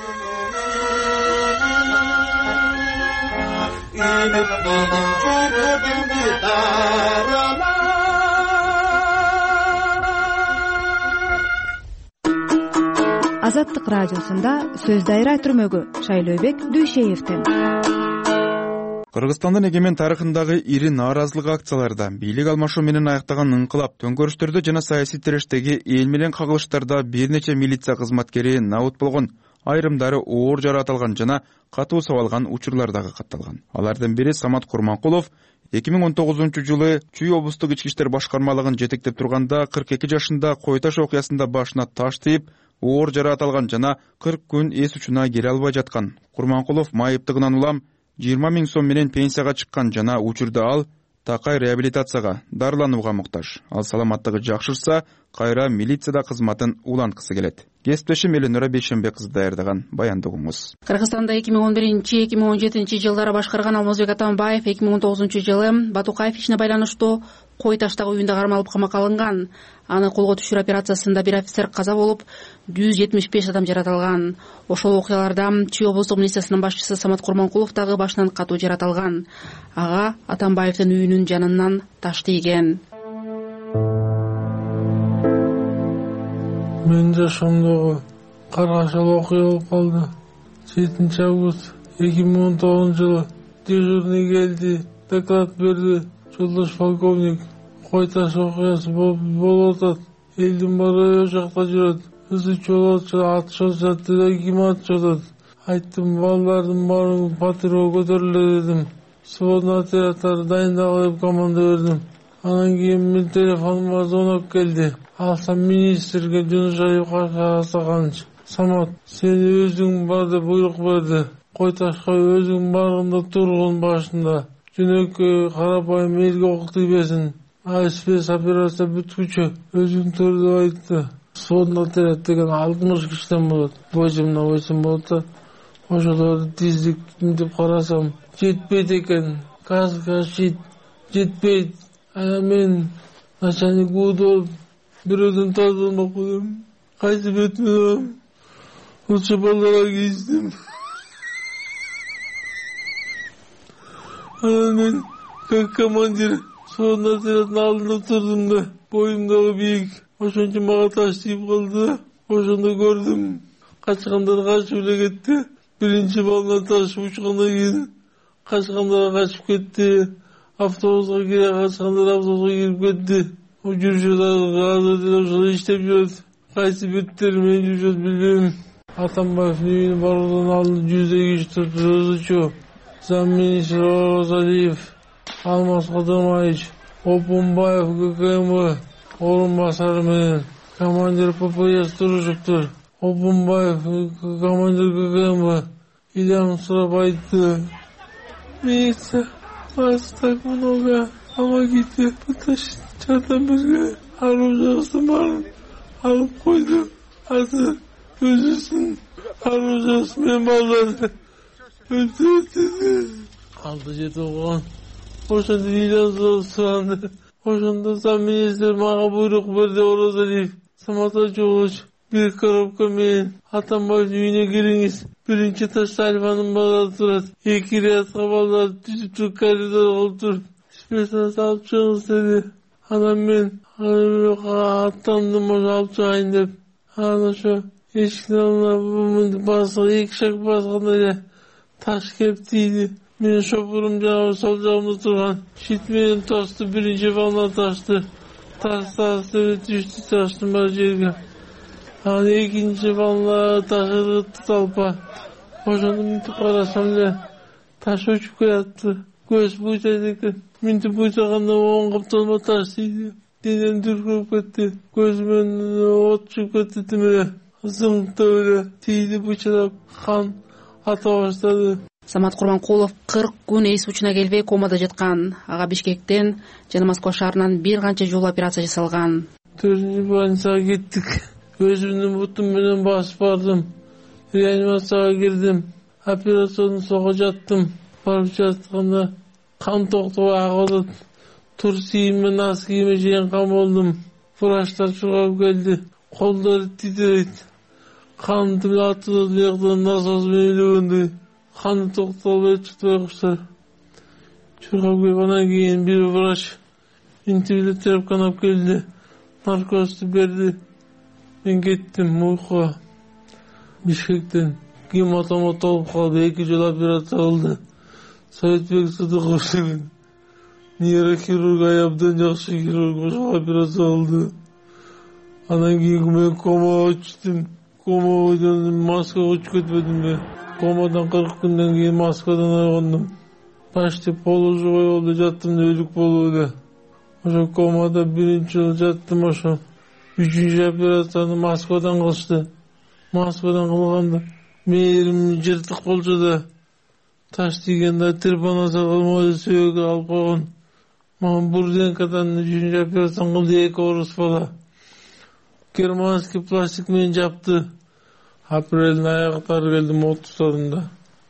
Азаттык радиосунда сөз дайра түрмөгү Шайлообек Дүйшеевден. Кыргызстандын эгемен тарыхындагы ири нааразылык акцияларда, бийлик алмашуу менен аяктаган ыңкылап, төңкөрүштөрдө жана саясий тирештеги эл менен кагылыштарда бир нече милиция кызматкери набыт болгон, айрымдары оор жаратылган жана катуу сабалган учурлар дагы катталган. Алардын бири Самат Курманкулов 2019-жылы Чүй облустук ички иштер башкармалыгын жетектеп турганда 42 жашында Кой Таш окуясында башына таш тийип, оор жаратылган жана 40 күн эс учуна келе албай жаткан. Курманкулов майыптыгынан улам 20 000 сом менен пенсияга чыккан жана учурда ал такай реабилитацияга, дарыланууга муктаж. Ал саламаттыгы жакшырса, кайра милицияда кызматын уланткысы келет. Кесиптешим Эленора Бейшембек кызы даярдаган баянды угуңуз. Кыргызстанда 2011-2017 жылдары башкарган Алмазбек Атамбаев 2009-жылы Батукаев ишине байланыштуу Кой Таштагы үйүндө кармалып камакка алынган. Аны колго түшүрүү операциясында бир офицер каза болуп, 175 адам жаратылган. Ошол окуяларда Чүй облустук милициясынын башчысы Самат Курманкулов дагы башынан катуу жаратылган. Ага Атамбаевдин үйүнүн жанынан таш тийген. Мен жашоомдогу каргашал окуя болуп калды. 7 август 2019-жылы дежурный келди, доклад берди. Жолдош полковник, Кой Таш окуясы болуп атат. Элдин баары жакта жүрөт. Кызы чолот атышат деп ким атышат? Айттым, балдардын баарын патрулга көтөрүлө дедим. Сводный отрядтарды дайындагы деп команда бердим. Анан кийин мен телефонума звонок келди. Алсам министрге Жунушаев Асакан Самат, сен өзүң бар деп буйрук берди. Кой Ташка өзүң барганда тургун башында. Жөнөкөй карапайым элге ок тийбесин. Спец операция бүткүчү өзүң тур деп айтты. Сводный отряд деген 60 кишиден болот. Бойжомдо болот да. Ошолорду тиздик деп карасам, жетпейт экен. Каска жетпейт. Ана мен начальник болуп бирөөдөн тазаланмак болом. Кайсы бетиме лучше балдарга кийиздим. Анан мен как командир сводный отряддын алдында турдум да, боюм дагы бийик. Ошончо мага таш тийип калды. Ошондо көрдүм. Качкандар качып эле кетти. Биринчи балына таш учкандан кийин качкандар качып кетти. Автобуска кире качкандар автобуска кирип кетти. Жүрүшөт азыр деле ошол иштеп жүрөт. Кайсы беттер менен жүрүшөт билбейм. Атамбаевдин үйүнө баруудан алдын 100 киши турчу. Замминистр Розалиев, Алмаз Кадырмаевич, Опунбаев ГКМ орун басары менен командир ППС турушуптур. Опунбаев командир ГКМ Ильям сурап айтты. Милиция, вас так много, помогите, потащить жардам берге. Оружие бар. алып койду. Азыр өзүсүн аружасы мен балдарды өлтүрдү. 6-7 болгон. Ошондо үйлөн суранды. Ошондо сам министр мага буйрук берди, Оразалиев. Самата Жолуч бир коробка менен Атамбаевдин үйүнө кириңиз. Биринчи этажда Альванын балдары турат. 2 рядка балдар түзүп туруп коридорго отуруп, спиртин салып чыгыңыз деди. Анан мен аттандым, ошо алып чыгайын деп. Анан ошо эшиктен басып 2 шаг басканда эле таш келип тийди. Менин шопурум жанагы сол жагымда турган шит менен ташты, биринчи волна ташты. Таш түштү, таштын баары жерге. Анан экинчи волна ташы талпа. Ошондо мынтип карасам эле таш учуп келатты. Көз буйсайт экен. Мынтип буйсаганда оң капталма таш тийди. Денем дүркүрүп кетти. Көзүмөн от чыгып кетти, тим эле зыңктап эле тийди, бычырап кан ата баштады. Самат Курманкулов 40 күн эс учуна келбей комада жаткан. Ага Бишкектен жана Москва шаарынан бир канча жолу операция жасалган. 4-чү больницага кеттик. Өзүмдүн бутум менен басып бардым. Реанимацияга кирдим. Операциянын сого жаттым. Барып жатканда кан токтоп агып, тур кийим, нас кийиме жеген кан болдум. Врачтар чургап келди. Колдору титирейт. Кан тиле атылып жактан насос менен илгендей. Kanı toktolmaya çıktırmışlar. Çurgap gelip andan keyin bir vraç intibili terap kanap geldi. Narkostu berdi. Ben gittim uykuya. Bişkekten hematoma olup kaldı. 2 yıl operasiya oldu. Sovetbek Sıdıkov'un neyroxirurg ayabdan yaxşı xirurg oşo operasiya oldu. Andan keyin men koma düştüm. Komadan maska uçup ketmedim ben. Komadan 40 günden keyin maskadan aygandым. Başta poложовой oldu, jattım da ölük boldu. Oşo komada birinci yıl jattım oşo. 3-cü operasyonu Moskvadan kılıştı. Moskvadan kılganda meyrim jırtık bolsa da taş degende tirpana salgam söýөгө alıp koygun. Mağın Burdenkadan 3-cü operasyon kıldı, 2 orus bala. Germanski plastik men japtı. Aprelin ayakları geldim 30 adında.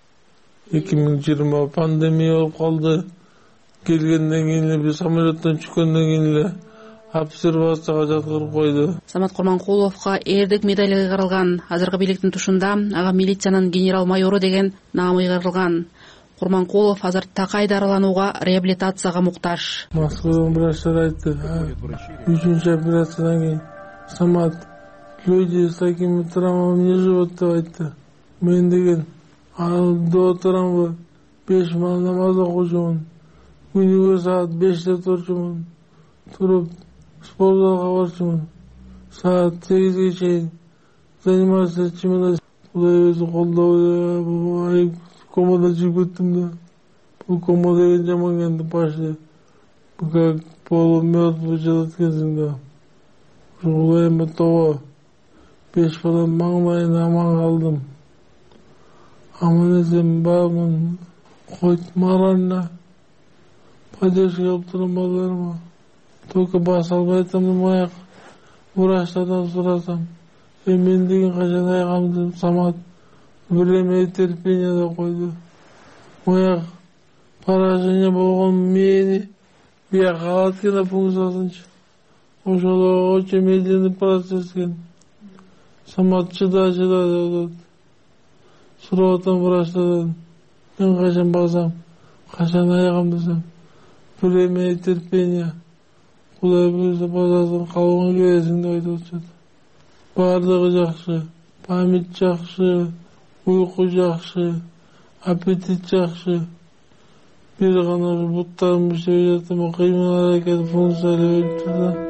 2020 pandemiya olup kaldı. Gelgenden keyin bir samolyottan çıkkandan keyin обсервацияга жаткырып койду. Самат Курманкуловго эрдик медали кыйгарылган. Азыркы бийликтин тушунда ага милициянын генерал майору деген наамы кыйгарылган. Курманкулов азыр такай дарыланууга, реабилитацияга муктаж. Москвадан врачтар айтты. 3-cü операциядан кийин Самат, люди с такими травмами не живут, деп айтты. Мен деген до травмы 5 мал намаз окуучумун. Күнүгө саат 5'te турчумун. Туруп спортзалга барчумун. Саат 8'ge чейин заниматься этчимин. Кудай өзү колдоп, комада чыгып кеттим да. Бул кома деген жаман келди башты. Как полумертвый жатат экенсиң да. Кудайыма тоба 5 балам маңмайын аман калдым. Аман эсен бармын, койт маралына поддержка кылып турам балдарыма. Только баса албай атам аяк. Врачтардан сурасам, мен деген качан айыгамды, Самат время терпения да койду. Аяк поражение болгон мени бияка алат экен функциясынчы. Ошол очень медленный процесс экен. Самат чыда деп сурап атам врачтардан. Мен качан басам, качан айыгам десем, время терпения. Кудай буйруса базасын калыбыңа келесиң деп айтып атышат. Бардыгы жакшы, память жакшы, уйку жакшы, аппетит жакшы. Бир гана буттарым иштебей жатам, кыймыл аракет функциялары өлүп турду.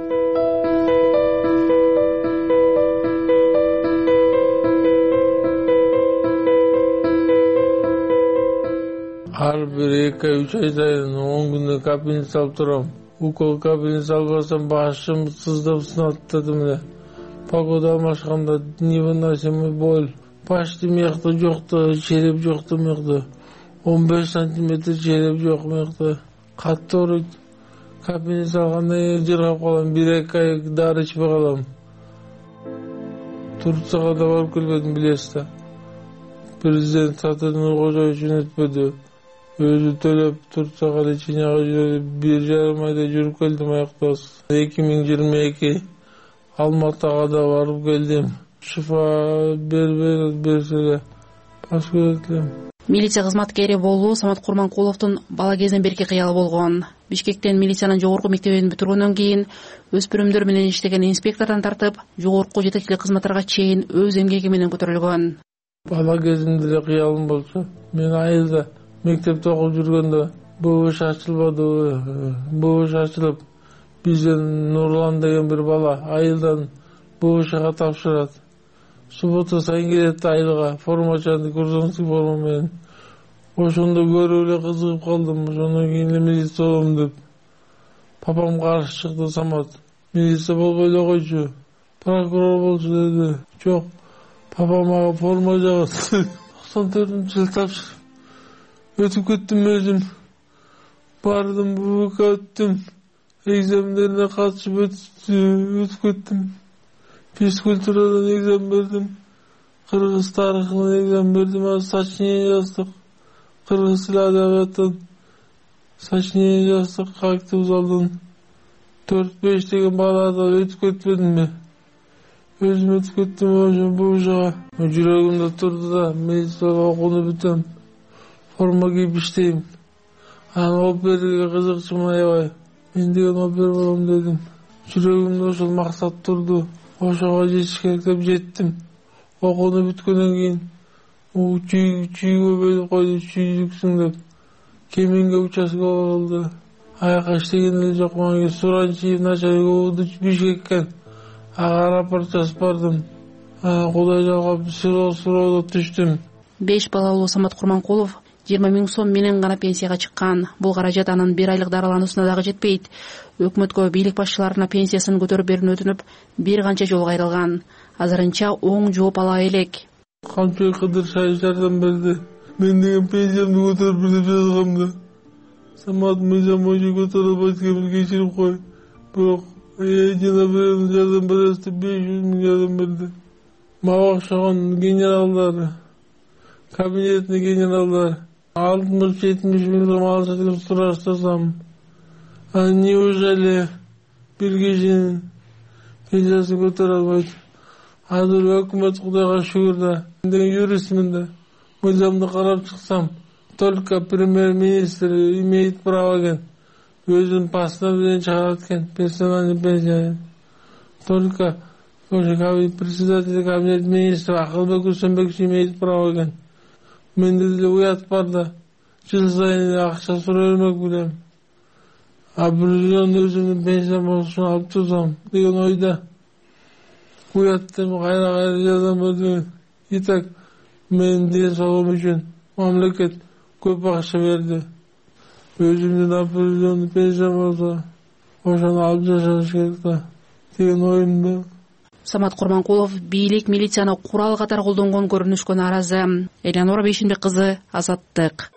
Ар бир 2-3 ай сайын 10 күндө капельница салып турам. Укол капельница албасам башым сыздап сынат дедим эле. Погода алмашканда невыносимый боль. Почти мыякта жокто, череп жокто мыякта. 15 сантиметр череп жок мыякта. Катты ооруйт. Капельница алгандан кийин жыргап калам, 1-2 ай дары ичпей калам. Турцияга да барып келбедим, билесиз да. Президент Сатырдын кожо үчүн өтпөдү. Өзү төлөп Турцияга леченияга жүрүп 1,5 айда жүрүп келдим аяктабыз. 2022 Алматыга да барып келдим. Шифа берсе баш көрөтүлөм. Милиция кызматкери болуу Самат Курманкуловдун бала кезинен берки кыялы болгон. Бишкектен милициянын жогорку мектебин бүтүргөндөн кийин өспүрүмдөр менен иштеген инспектордон тартып, жогорку жетекчилик кызматтарга чейин өз эмгеги менен көтөрүлгөн. Бала кезимде эле кыялым болчу. Мен айылда мектепте окуп жүргөндө БШ ачылбады. БШ ачылып, бизден Нурлан деген бир бала айылдан БШга тапшырат. Суббота сайын келет айылга, формачанды курсантский форма менен. Ошондо көрүп эле кызыгып калдым. Ошондон кийин эле милиция болом деп. Папам каршы чыкты, Самат. Милиция болбой эле койчу. Прокурор болчу деди. Жок. Папам ага форма жагат. 94-жылы тапшырып өтүп кеттим өзүм. Бардым, БК өттүм. Экзамендерине катышып өтүп кеттим. Физкультурадан экзамен бердим. Кыргыз тарыхынан экзамен бердим. Сочинение жаздык. Кыргыз тили адабиятынан сочинение жаздык. Актив залдан 4-5 деген балада өтүп кетпедим мен. Өзүм өтүп кеттим ошо БШга. Жүрөгүмдө турду да, милицияга окууну бүтөм. Форма кийип иштейм. Анан оперге кызыкчумун аябай. Мен деген опер болом дедим. Жүрөгүмдө ошол максат турду. Ошого жетиш керек деп жеттим. Окууну бүткөндөн кийин чүйгө бөлүп койду, чүйдүксүң деп. Кеминге участка болду. Аяка иштеген эле жокмун. Суранчиев начальник болду, Бишкекке. Ага рапорт жазып бардым. Кудай жалгап суроодо түштүм. 5 балалуу Самат Курманкулов 20 000 сом менен гана пенсияга чыккан. Бул каражат анын 1 айлык дарылануусуна дагы жетпейт. Өкмөткө бийлик башчыларына пенсиясын көтөрүп берүүнү өтүнүп, бир канча жолу кайрылган. Азырынча оң жооп ала элек. Канча кыдыр жардам берди. Мен деген пенсиямды көтөрүп бер деп жазгам да. Самат мыйзам боюнча көтөрө албайт экен, кечирип кой. Бирок жана бир жардам беребиз деп 500 000 жардам берди. Мага окшогон генералдар, кабинетный генералдар 60-70 000 сом алышат деп сураштасам, неужели бир кишинин пенсиясын көтөрө албайт? Азыр өкмөт Кудайга шүгүр да, мен деген юристмин да, мыйзамды карап чыксам, только премьер-министр имеет право экен, өзүнүн постановлениесин чыгарат экен, персональный пенсия. Только председатель кабинет министров Акылбек Усенбекович имеет право экен. Менде деле уят бар да, жыл сайын акча сурай бермек билем. Определенный өзүмдүн пенсиям болушун алып турсам деген ойда. Уяттым, кайра жардам берди. Итак, менин ден соолугум үчүн мамлекет көп акча берди. Өзүмдүн определенный пенсиям болсо, ошону алып жашаш керек да деген оюмда. Самат Курманкулов бийлик милицияны курал катары колдонгон көрүнүшкө нааразы. Элеонора Бейшенбек кызы, Азаттык.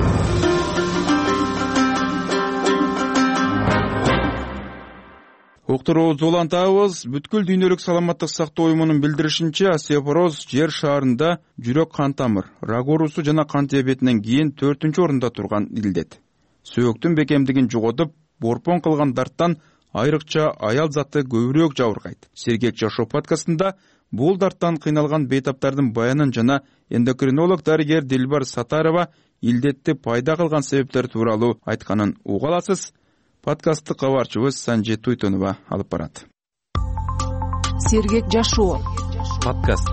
Уктурубузду улантабыз. Бүткүл дүйнөлүк саламаттык сактоо уюмунун билдиришинче, остеопороз жер шаарында жүрөк кан тамыр, рак оорусу жана кант диабетинен кийин 4-орунда турган илдет. Сөөктүн бекемдигин жоготуп, борпон кылган дарттан айрыкча аял заты көбүрөөк жабыркайт. Сергек жашоо подкастында бул дарттан кыйналган бейтаптардын баянын жана эндокринолог дарыгер Дилбар Сатарова илдетти пайда кылган себептер тууралуу айтканын уга аласыз. Подкастты кабарчыбыз Санжи Туйтонова алып барат. Сергек жашоо подкаст.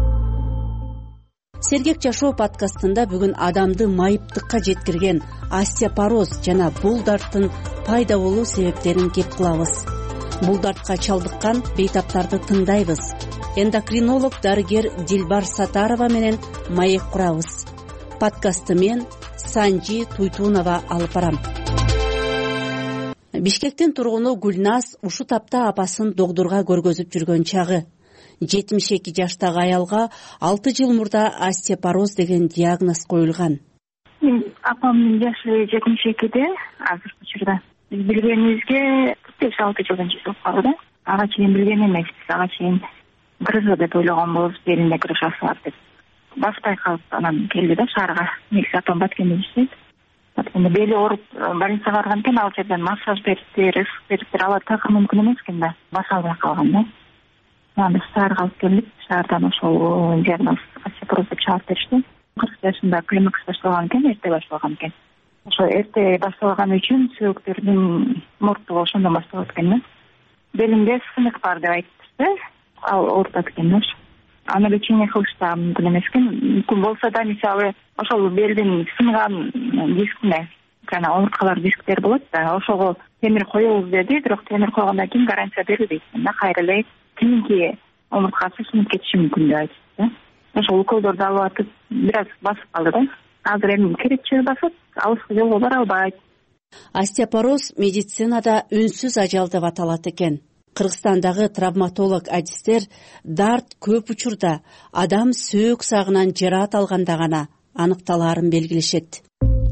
Сергек жашоо подкастында бүгүн адамды майыптыкка жеткирген остеопороз жана бул дарттын пайда болуу себептерин кеп кылабыз. Бул дартка чалдыккан бейтаптарды тыңдайбыз. Эндокринолог дарыгер Дилбар Сатарова менен маек курабыз. Подкастты мен Санжи Туйтунова алып барам. Бишкектин тургуну Гүлназ ушу тапта апасын доктурга көргөзүп жүргөн чагы. 72 жаштагы аялга 6 жыл мурда остеопороз деген диагноз коюлган. Апамдын жашы 72де азыркы учурда. Биз билгенибизге 5-6 жылдан жүзүп калды да. Ага чейин билген эмеспиз, ага чейин грыжа деп ойлогон болобуз, белине грыжасы бар деп. Баспай калып анан келди да шаарга. Негизи апам Баткенде иштейт. Баткенде бели ооруп больницага барган экен, ал жерден массаж бериптир, ысык бериптир, алар такыр мүмкүн эмес экен да, баса албай калган да. Анан шаарга алып келип, шаардан ошол диагноз остеопороз деп чыгарып беришти. 40 жашында климакс башталган экен, эрте башталган экен. Ошо эрте башталган үчүн сөөктөрдүн мурттугу ошондон башталат экен да. Белимде сынык бар деп айтышты, ал оорутат экен да. Аны лечение кылыш да мүмкүн эмес экен. Мүмкүн болсо да, мисалы, ошол белдин сынган дискине, жана омурткалар дисктер болот да, ошого темир коебуз деди, бирок темир койгондон кийин гарантия берилбейт да, кайра эле кийинки омурткасы сынып кетиши мүмкүн деп айтышты. Ошол уколдорду алып атып, бир аз басып калды да. Азыр эми керекчи басат, алыскы жолго бара албайт. Остеопороз медицинада үнсүз ажал деп аталат экен. Кыргызстандагы травматолог адистер дарт көп учурда адам сөөк сагынан жараат алганда гана аныкталаарын белгилешет.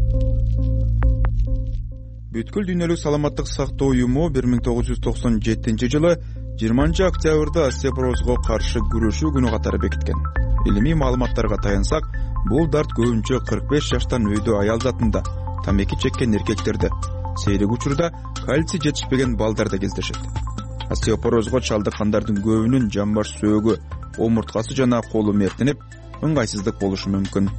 Бүткүл дүйнөлүк саламаттык сактоо уюму 1997 жылы 20 октябрда остеопорозго каршы күрөшүү күнү катары бекиткен. Илимий маалыматтарга таянсак, бул дарт көбүнчө 45 жаштан өйдө аял затында, тамеки чеккен эркектерде, сейрек учурда кальций жетишпеген балдарда кездешет. Остеопорозго чалдыккандардын көбүнүн жамбаш сөөгү, омурткасы жана колу мертинип, ыңгайсыздык болушу мүмкүн.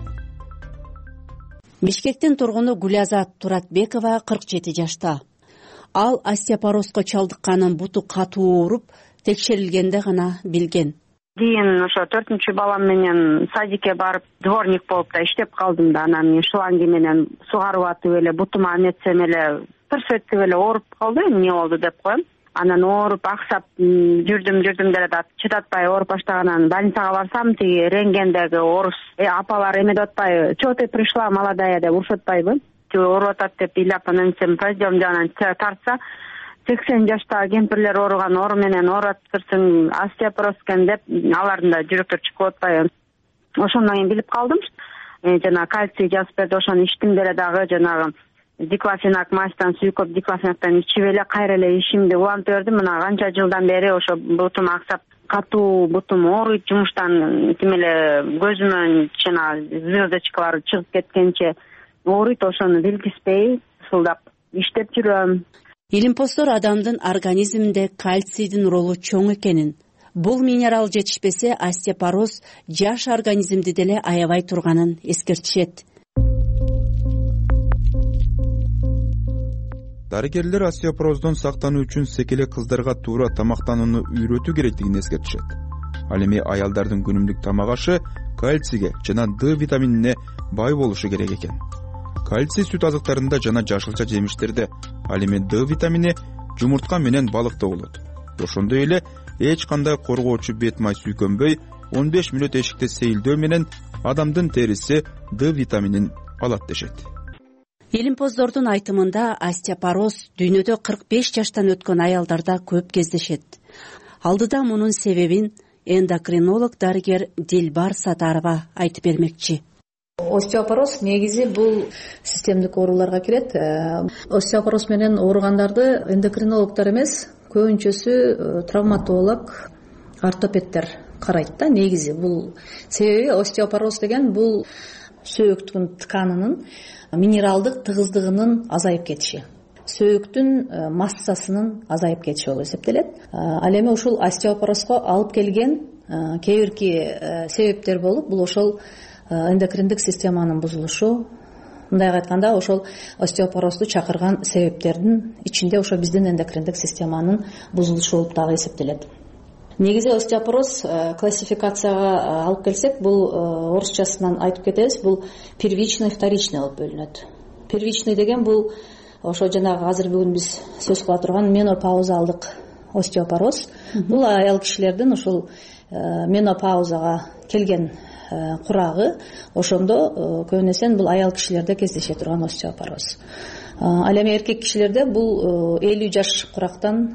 Бишкектин тургуну Гулязат Туратбекова 47 жашта. Ал остеопорозго чалдыкканын буту катуу ооруп, текшерилгенде гана билген. Кийин ошо 4-чү балам менен садикке барып, дворник болуп да иштеп калдым да, анан мен шланги менен сугарып атып эле бутума эметсем эле тырсетип эле ооруп калды, эмне болду деп коем. Анан ооруп аксап жүрдүм деле да чыдатпай ооруп баштаганан больницага барсам, тиги рентгендеги орус апалар эме деп атпайбы, чего ты пришла, молодая деп урушуп атпайбы, ооруп атат деп ыйлап анан пойдем жанан тартса, 80 жаштагы кемпирлер ооруган оору менен ооратырсың, остеопороз экен деп алардын да жүрөктөрү чыгып атпайбы. Ошондон кийин билип калдым. Жана кальций жазып берди, ошону иштим деле дагы, жанагы диклофенак мастан сүйкөп диклофенактан ичип эле кайра эле ишимди улантып бердим. Мына канча жылдан бери ошо бутум аксап, катуу бутум ооруйт, жумуштан тим эле көзүмөн жана звездочкалар чыгып кеткенче ооруйт, ошону билгизбей ушулдап иштеп жүрөм. Илимпоздор адамдын организминде кальцийдин ролу чоң экенин, бул минерал жетишпесе остеопороз жаш организмди деле аябай турганын эскертишет. Дарыгерлер остеопороздон сактануу үчүн секеле кыздарга туура тамактанууну үйрөтүү керектигин эскертишет. Ал эми аялдардын күнүмдүк тамак ашы кальцийге жана Д витаминине бай болушу керек экен. Кальций сүт азыктарында жана жашылча жемиштерде, ал эми Д витамини жумуртка менен балыкта болот. Ошондой эле эч кандай коргоочу бет май сүйкөнбөй 15 мүнөт эшикте сейилдөө менен адамдын териси Д витаминин алат дешет. Илимпоздордун айтымында остеопороз дүйнөдө 45 жаштан өткөн аялдарда көп кездешет. Алдыда мунун себебин эндокринолог дарыгер Дилбар Сатарова айтып бермекчи. Остеопороз негизи бул системдик ооруларга кирет. Остеопороз менен ооругандарды эндокринологдор эмес, көбүнчөсү травматолог, ортопедтер карайт да. Негизи бул себеби остеопороз деген бул сөөктүн тканынын минералдык тыгыздыгынын азайып кетиши, сөөктүн массасынын азайып кетиши болуп эсептелет. Ал эми ушул остеопорозго алып келген кээ бирки себептер болуп, бул ошол эндокриндик системанын бузулушу. Мындайга айтканда, ошол остеопорозду чакырган себептердин ичинде ошо биздин эндокриндик системанын бузулушу болуп дагы эсептелет. Негизи остеопороз классификацияга алып келсек, бул орусчасынан айтып кетебиз, бул первичный, вторичный болуп бөлүнөт. Первичный деген бул ошо жанагы азыр бүгүн биз сөз кыла турган менопаузалдык остеопороз. Бул аял кишилердин ушул менопаузага келген курагы, ошондо көбүнесе бул аял кишилерде кездеше турган остеопороз. Ал эми эркек кишилерде бул 50 жаш курактан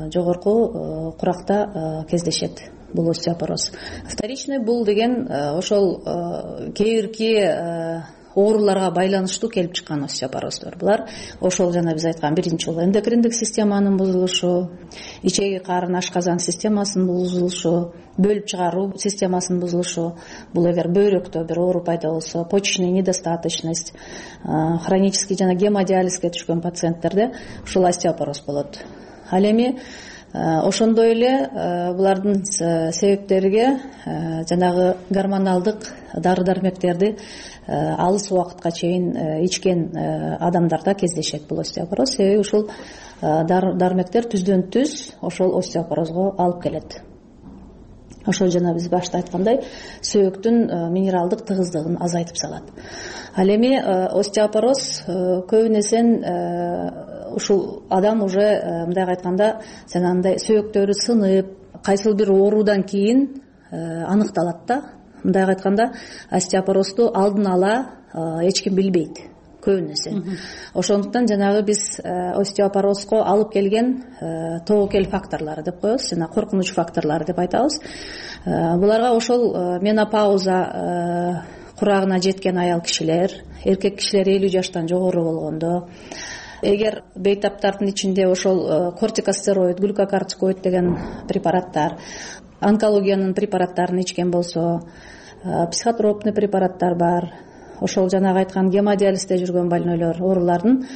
жогорку куракта кездешет бул остеопороз. Вторичный бул деген ошол кээ бирки ооруларга байланыштуу келип чыккан остеопороздор. Булар ошол жана биз айткан биринчи жолу эндокриндик системанын бузулушу, ичеги карын ашказан системасынын бузулушу, бөлүп чыгаруу системасынын бузулушу. Бул эгер бөйрөктө бир оору пайда болсо, почечная недостаточность, хронический жана гемодиализге түшкөн пациенттерде ушул остеопороз болот. Ал эми ошондой эле булардын себептериге жанагы гормоналдык дары дармектерди алыс убакытка чейин ичкен адамдарда кездешет бул остеопороз. Себеби ушул дармектер түздөн түз ошол остеопорозго алып келет. Ошол жана биз башта айткандай сөөктүн минералдык тыгыздыгын азайтып салат. Ал эми остеопороз көбүн эсен ушул адам уже мындай айтканда жанагындай сөөктөрү сынып, кайсыл бир оорудан кийин аныкталат да. Мындай айтканда остеопорозду алдын ала эч ким билбейт көбүн эсе. Ошондуктан жанагы биз остеопорозго алып келген тобокел факторлору деп коебуз, жана коркунуч факторлору деп айтабыз. Буларга ошол менопауза курагына жеткен аял кишилер, эркек кишилер 50 жаштан жогору болгондо, эгер бейтаптардын ичинде ошол кортикостероид, глюкокортикоид деген препараттар, онкологиянын препараттарын ичкен болсо, психотропный препараттар бар, ошол жанагы айткан гемодиализде жүргөн больнойлор, оорулардын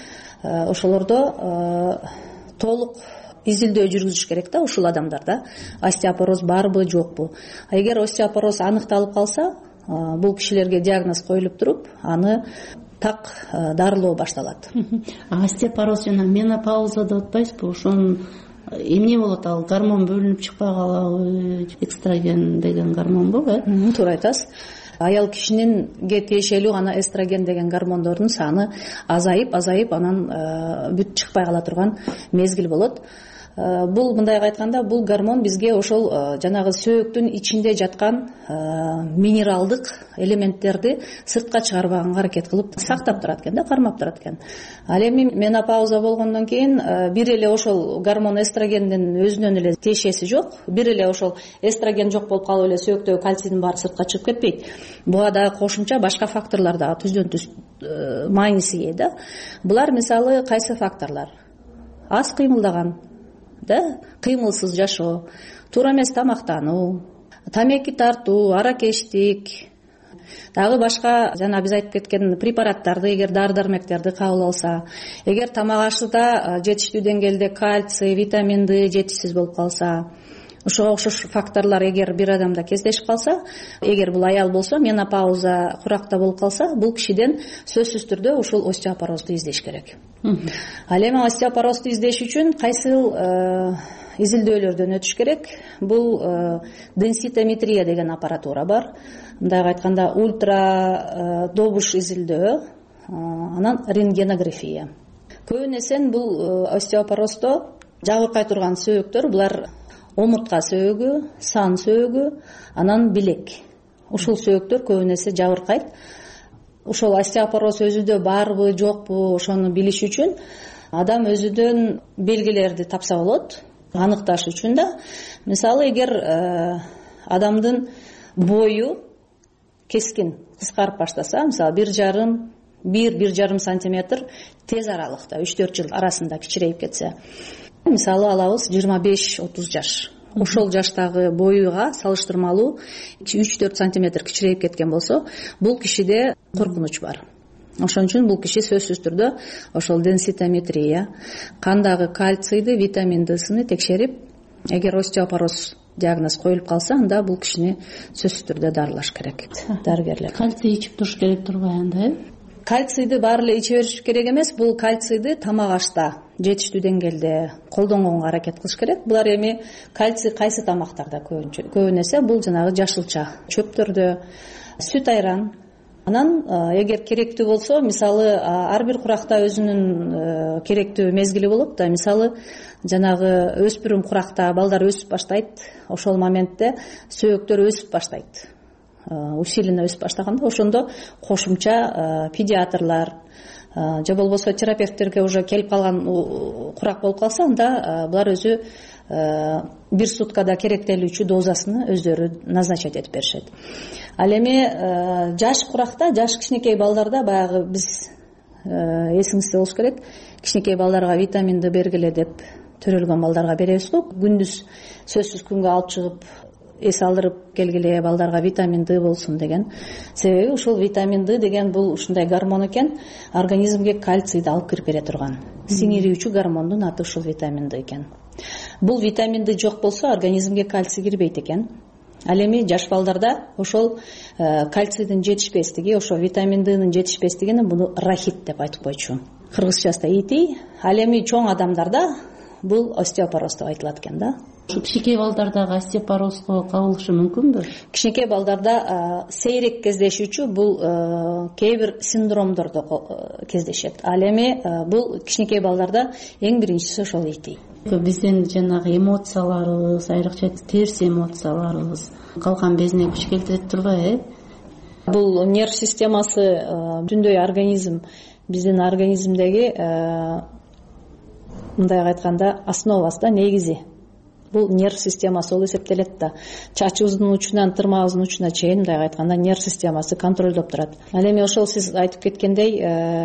ошолордо толук изилдөө жүргүзүш керек да ушул адамдарда остеопороз барбы жокпу. Эгер остеопороз аныкталып калса, бул кишилерге диагноз коюлуп туруп, аны так дарылоо башталат. Остеопороз жана менопауза деп атпайсызбы? Ошонун эмне болот? Ал гормон бөлүнүп чыкпай калабы? Экстраген деген гормонбу? Туура айтасыз. Аял кишининге тиешелүү гана эстроген деген гормондордун саны азайып анан бүт чыкпай кала турган мезгил болот. Бул мындай айтканда бул гормон бизге ошол жанагы сөөктүн ичинде жаткан минералдык элементтерди сыртка чыгарбаганга аракет кылып сактап турат экен да, кармап турат экен. Ал эми менопауза болгондон кийин бир эле ошол гормон эстрогендин өзүнөн эле тиешеси жок. Бир эле ошол эстроген жок болуп калып эле сөөктөгү кальцийдин баары сыртка чыгып кетпейт. Буга дагы кошумча башка факторлор дагы түздөн түз майнысы ээ да. Булар мисалы кайсы факторлор? Аз кыймылдаган, кыймылсыз жашоо, туура эмес тамактануу, тамеки тартуу, аракечтик, дагы башка жана биз айтып кеткен препараттарды, эгер дары дармектерди кабыл алса, эгер тамак ашыда жетиштүү деңгээлде кальций, витамин D жетишсиз болуп калса, ошого окшош факторлор эгер бир адамда кездешип калса, эгер бул аял болсо, менопауза куракта болуп калса, бул кишиден сөзсүз түрдө ушул остеопорозду издеш керек. Ал эми остеопорозду издеш үчүн кайсыл изилдөөлөрдөн өтүш керек? Бул денситометрия деген аппаратура бар. Мындай айтканда ультра добуш изилдөө, анан рентгенография. Көбүн эсен бул остеопороздо жабыркай турган сөөктөр, булар омуртка сөөгү, сан сөөгү, анан билек. Ушул сөөктөр көбүн эсе жабыркайт. Ошол остеопороз өзүдө барбы, жокпу, ошону билиш үчүн адам өзүдөн белгилерди тапса болот, аныкташ үчүн да. Мисалы, эгер адамдын бою кескин кыскарып баштаса, мисалы 1,5 сантиметр тез аралыкта 3-4 жыл арасында кичирейип кетсе, мисалы алабыз 25-30 жаш. Ошол жаштагы боюга салыштырмалуу 3-4 сантиметр кичирейип кеткен болсо, бул кишиде коркунуч бар. Ошон үчүн бул киши сөзсүз түрдө ошол денситометрия, кандагы кальцийди, витамин Д'сыны текшерип, эгер остеопороз диагноз коюлуп калса, анда бул кишини сөзсүз түрдө дарылаш керек. Дарыгерлер. Кальций ичип туруш керек турбай анда, Кальцийди баары эле иче бериш керек эмес. Бул кальцийди тамак ашта жетиштүү деңгээлде колдонгонго аракет кылыш керек. Булар эми кальций кайсы тамактарда көбүн эсе бул жанагы жашылча чөптөрдө, сүт айран. Анан эгер керектүү болсо, мисалы ар бир куракта өзүнүн керектүү мезгили болот да. Мисалы жанагы өспүрүм куракта балдар өсүп баштайт. Ошол моментте сөөктөр өсүп баштайт. Усиленно өсүп баштаганда, ошондо кошумча педиатрлар, же болбосо терапевттерге уже келип калган курак болуп калса, анда булар өзү бир суткада керектелүүчү дозасыны өздөрү назначать этип беришет. Ал эми жаш куракта, жаш кичинекей балдарда баягы биз эсиңизде болуш керек, кичинекей балдарга витамин Д бергиле деп төрөлгөн балдарга беребиз го. Күндүз сөзсүз күнгө алып чыгып эс алдырып келгиле, балдарга витамин Д болсун деген. Себеби ушул витамин Д деген бул ушундай гормон экен, организмге кальцийди алып кирип бере турган. Сиңирүүчү гормондун аты ушул витамин Д экен. Бул витамин Д жок болсо организмге кальций кирбейт экен. Ал эми жаш балдарда ошол кальцийдин жетишпестиги, ошол витамин Днын жетишпестигине буну рахит деп айтып койчу. Кыргызчасы ити. Ал эми чоң адамдарда бул остеопороз деп айтылат экен да. Ушу кичинекей балдардагы остеопорозго кабылышы мүмкүнбү? Кичинекей балдарда сейрек кездешүүчү бул кээ бир синдромдордо кездешет. Ал эми бул кичинекей балдарда эң биринчиси ошол ити. Биздин жанагы эмоцияларыбыз, айрыкча терс эмоцияларыбыз калкан безине күч келтирип турбайбы? Бул нерв системасы бүтүндөй организм, биздин организмдеги мындай айтканда основасы да, негизи. Бул нерв системасы болуп эсептелет да. Чачыбыздын учунан тырмагыбыздын учуна чейин мындай айтканда нерв системасы контролдоп турат. Ал эми ошол сиз айтып кеткендей,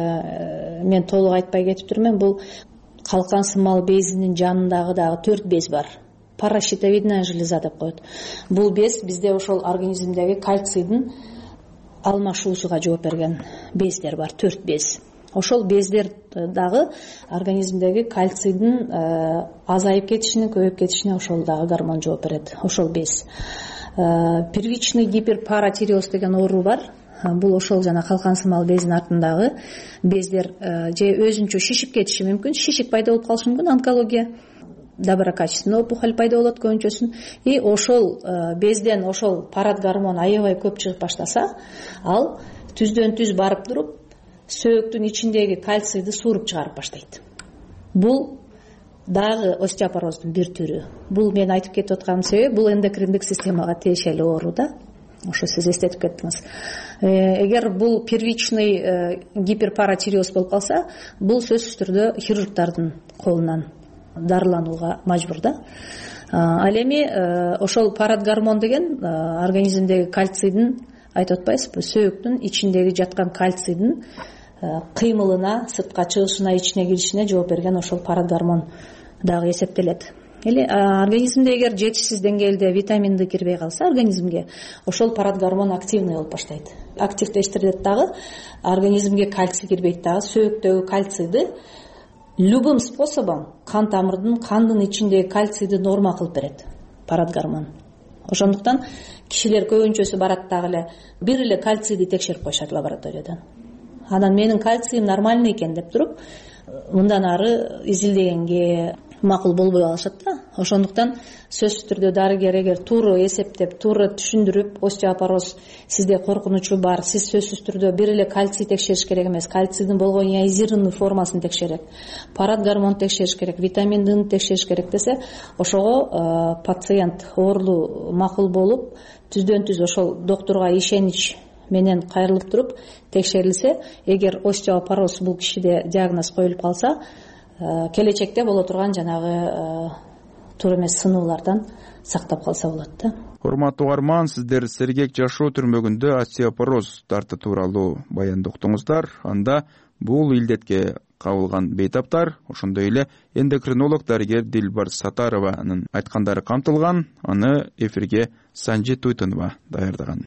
мен толук айтпай кетип турмун, бул калкан сымал безинин жанындагы дагы 4 без бар. Паращитовидная железа деп коет. Бул без бизде ошол организмдеги кальцийдин алмашуусуга жооп берген бездер бар, 4 без. Ошол бездер дагы организмдеги кальцийдин азайып кетишине, көбөйүп кетишине ошол дагы гормон жооп берет. Ошол без. Первичный гиперпаратиреоз деген оору бар. Бул ошол жана калкан сымал бездин артындагы бездер же өзүнчө шишип кетиши мүмкүн, шишик пайда болуп калышы мүмкүн, онкология, доброкачественный опухоль пайда болот көбүнчөсүн. И ошол безден ошол парад гормон аябай көп чыгып баштаса, ал түздөн түз барып туруп сөөктүн ичиндеги кальцийди сууруп чыгарып баштайт. Бул дагы остеопороздун бир түрү. Бул мен айтып кетип атканым себеби бул эндокриндик системага тиешелүү оору да. Ошо сиз эстетип кеттиңиз. Эгер бул первичный гиперпаратиреоз болуп калса, бул сөзсүз түрдө хирургдардын колунан дарыланууга мажбур да. Ал эми ошол парад гормон деген организмдеги кальцийдин, айтып атпайсызбы, сөөктүн ичиндеги жаткан кальцийдин кыймылына, сыртка чыгышына, ичине киришине жооп берген ошол парад гормон дагы эсептелет. Или организмде эгер жетишсиз деңгээлде витамин Д кирбей калса организмге, ошол парад гормон активный болуп баштайт. Активдештирет дагы, организмге кальций кирбейт дагы, сөөктөгү кальцийди любым способом кандын ичиндеги кальцийди норма кылып берет парад гормон. Ошондуктан кишилер көбүнчөсү барат дагы эле бир эле кальцийди текшерип коюшат лабораториядан. Анан менин кальциим нормальный экен деп туруп, мындан ары изилдегенге макул болбой алышат да. Ошондуктан сөзсүз түрдө дарыгер эгер туура эсептеп, туура түшүндүрүп, остеопороз сизде коркунучу бар, сиз сөзсүз түрдө бир эле кальций текшериш керек эмес, кальцийдин болгон ионизированный формасын текшерет, парад гормон текшериш керек, витамин Дны текшериш керек десе, ошого пациент оорулуу макул болуп, түздөн түз ошол доктурга ишенич менен кайрылып туруп текшерилсе, эгер остеопороз бул кишиде диагноз коюлуп калса, келечекте боло турган жанагы туура эмес сынуулардан сактап калса болот да. Урматтуу угарман, сиздер сергек жашоо түрмөгүндө остеопороз дарты тууралуу баянды уктуңуздар. Анда бул илдетке кабылган бейтаптар, ошондой эле эндокринолог дарыгер Дилбар Сатарованын айткандары камтылган. Аны эфирге Санжи Туйтунова даярдаган.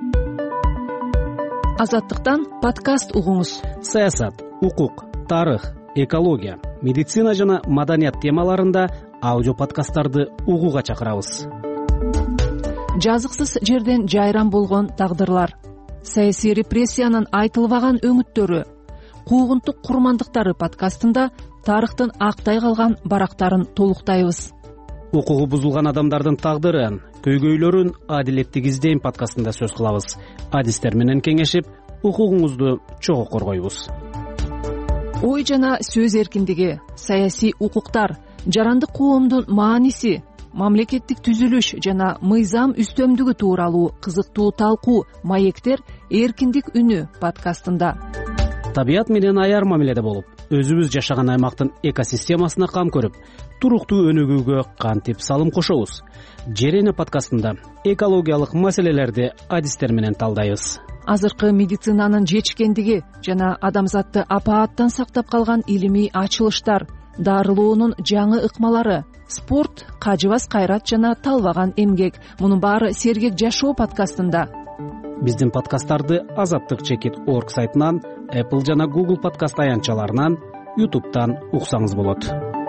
Азаттыктан подкаст угуңуз. Саясат, укук, тарых, экология, медицина жана маданият темаларында аудио подкасттарды угууга чакырабыз. Жазыксыз жерден жайран болгон тагдырлар, саясий репрессиянын айтылбаган өңүттөрү, куугунтук курмандыктары подкастында тарыхтын актай калган барактарын толуктайбыз. Укугу бузулган адамдардын тагдырын, көйгөйлөрүн адилеттик издейм подкастында сөз кылабыз. Адистер менен кеңешип, укугуңузду чогуу коргойбуз. Ой жана сөз эркиндиги, саясий укуктар, жарандык коомдун мааниси, мамлекеттик түзүлүш жана мыйзам үстөмдүгү тууралуу кызыктуу талкуу маектер эркиндик үнү подкастында. табият менен аяр мамиледе болуп, өзүбүз жашаган аймактын экосистемасына кам көрүп, туруктуу өнүгүүгө кантип салым кошобуз? Жерене подкастында экологиялык маселелерди адистер менен талдайбыз. Азыркы медицинанын жетишкендиги жана адамзатты апааттан сактап калган илимий ачылыштар, дарылоонун жаңы ыкмалары, спорт, кажыбас кайрат жана талбаган эмгек. Мунун баары Сергек жашоо подкастында. Биздин подкасттарды Азаттык чекит орг сайтынан, Apple жана Google подкаст аянтчаларынан, YouTube'дан уксаңыз болот.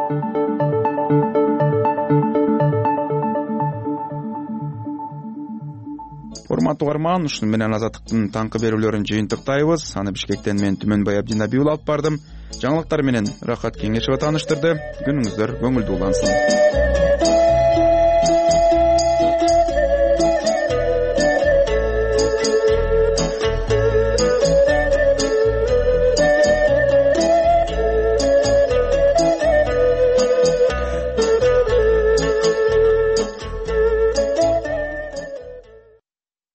Урматтуу угарман, ушуну менен Азаттыктын таңкы берүүлөрүн жыйынтыктайбыз. Аны Бишкектен мен Түмөнбай Абдинабиул алып бардым. Жаңылыктар менен Рахат Кеңешева тааныштырды. Күнүңүздөр көңүлдүү улансын.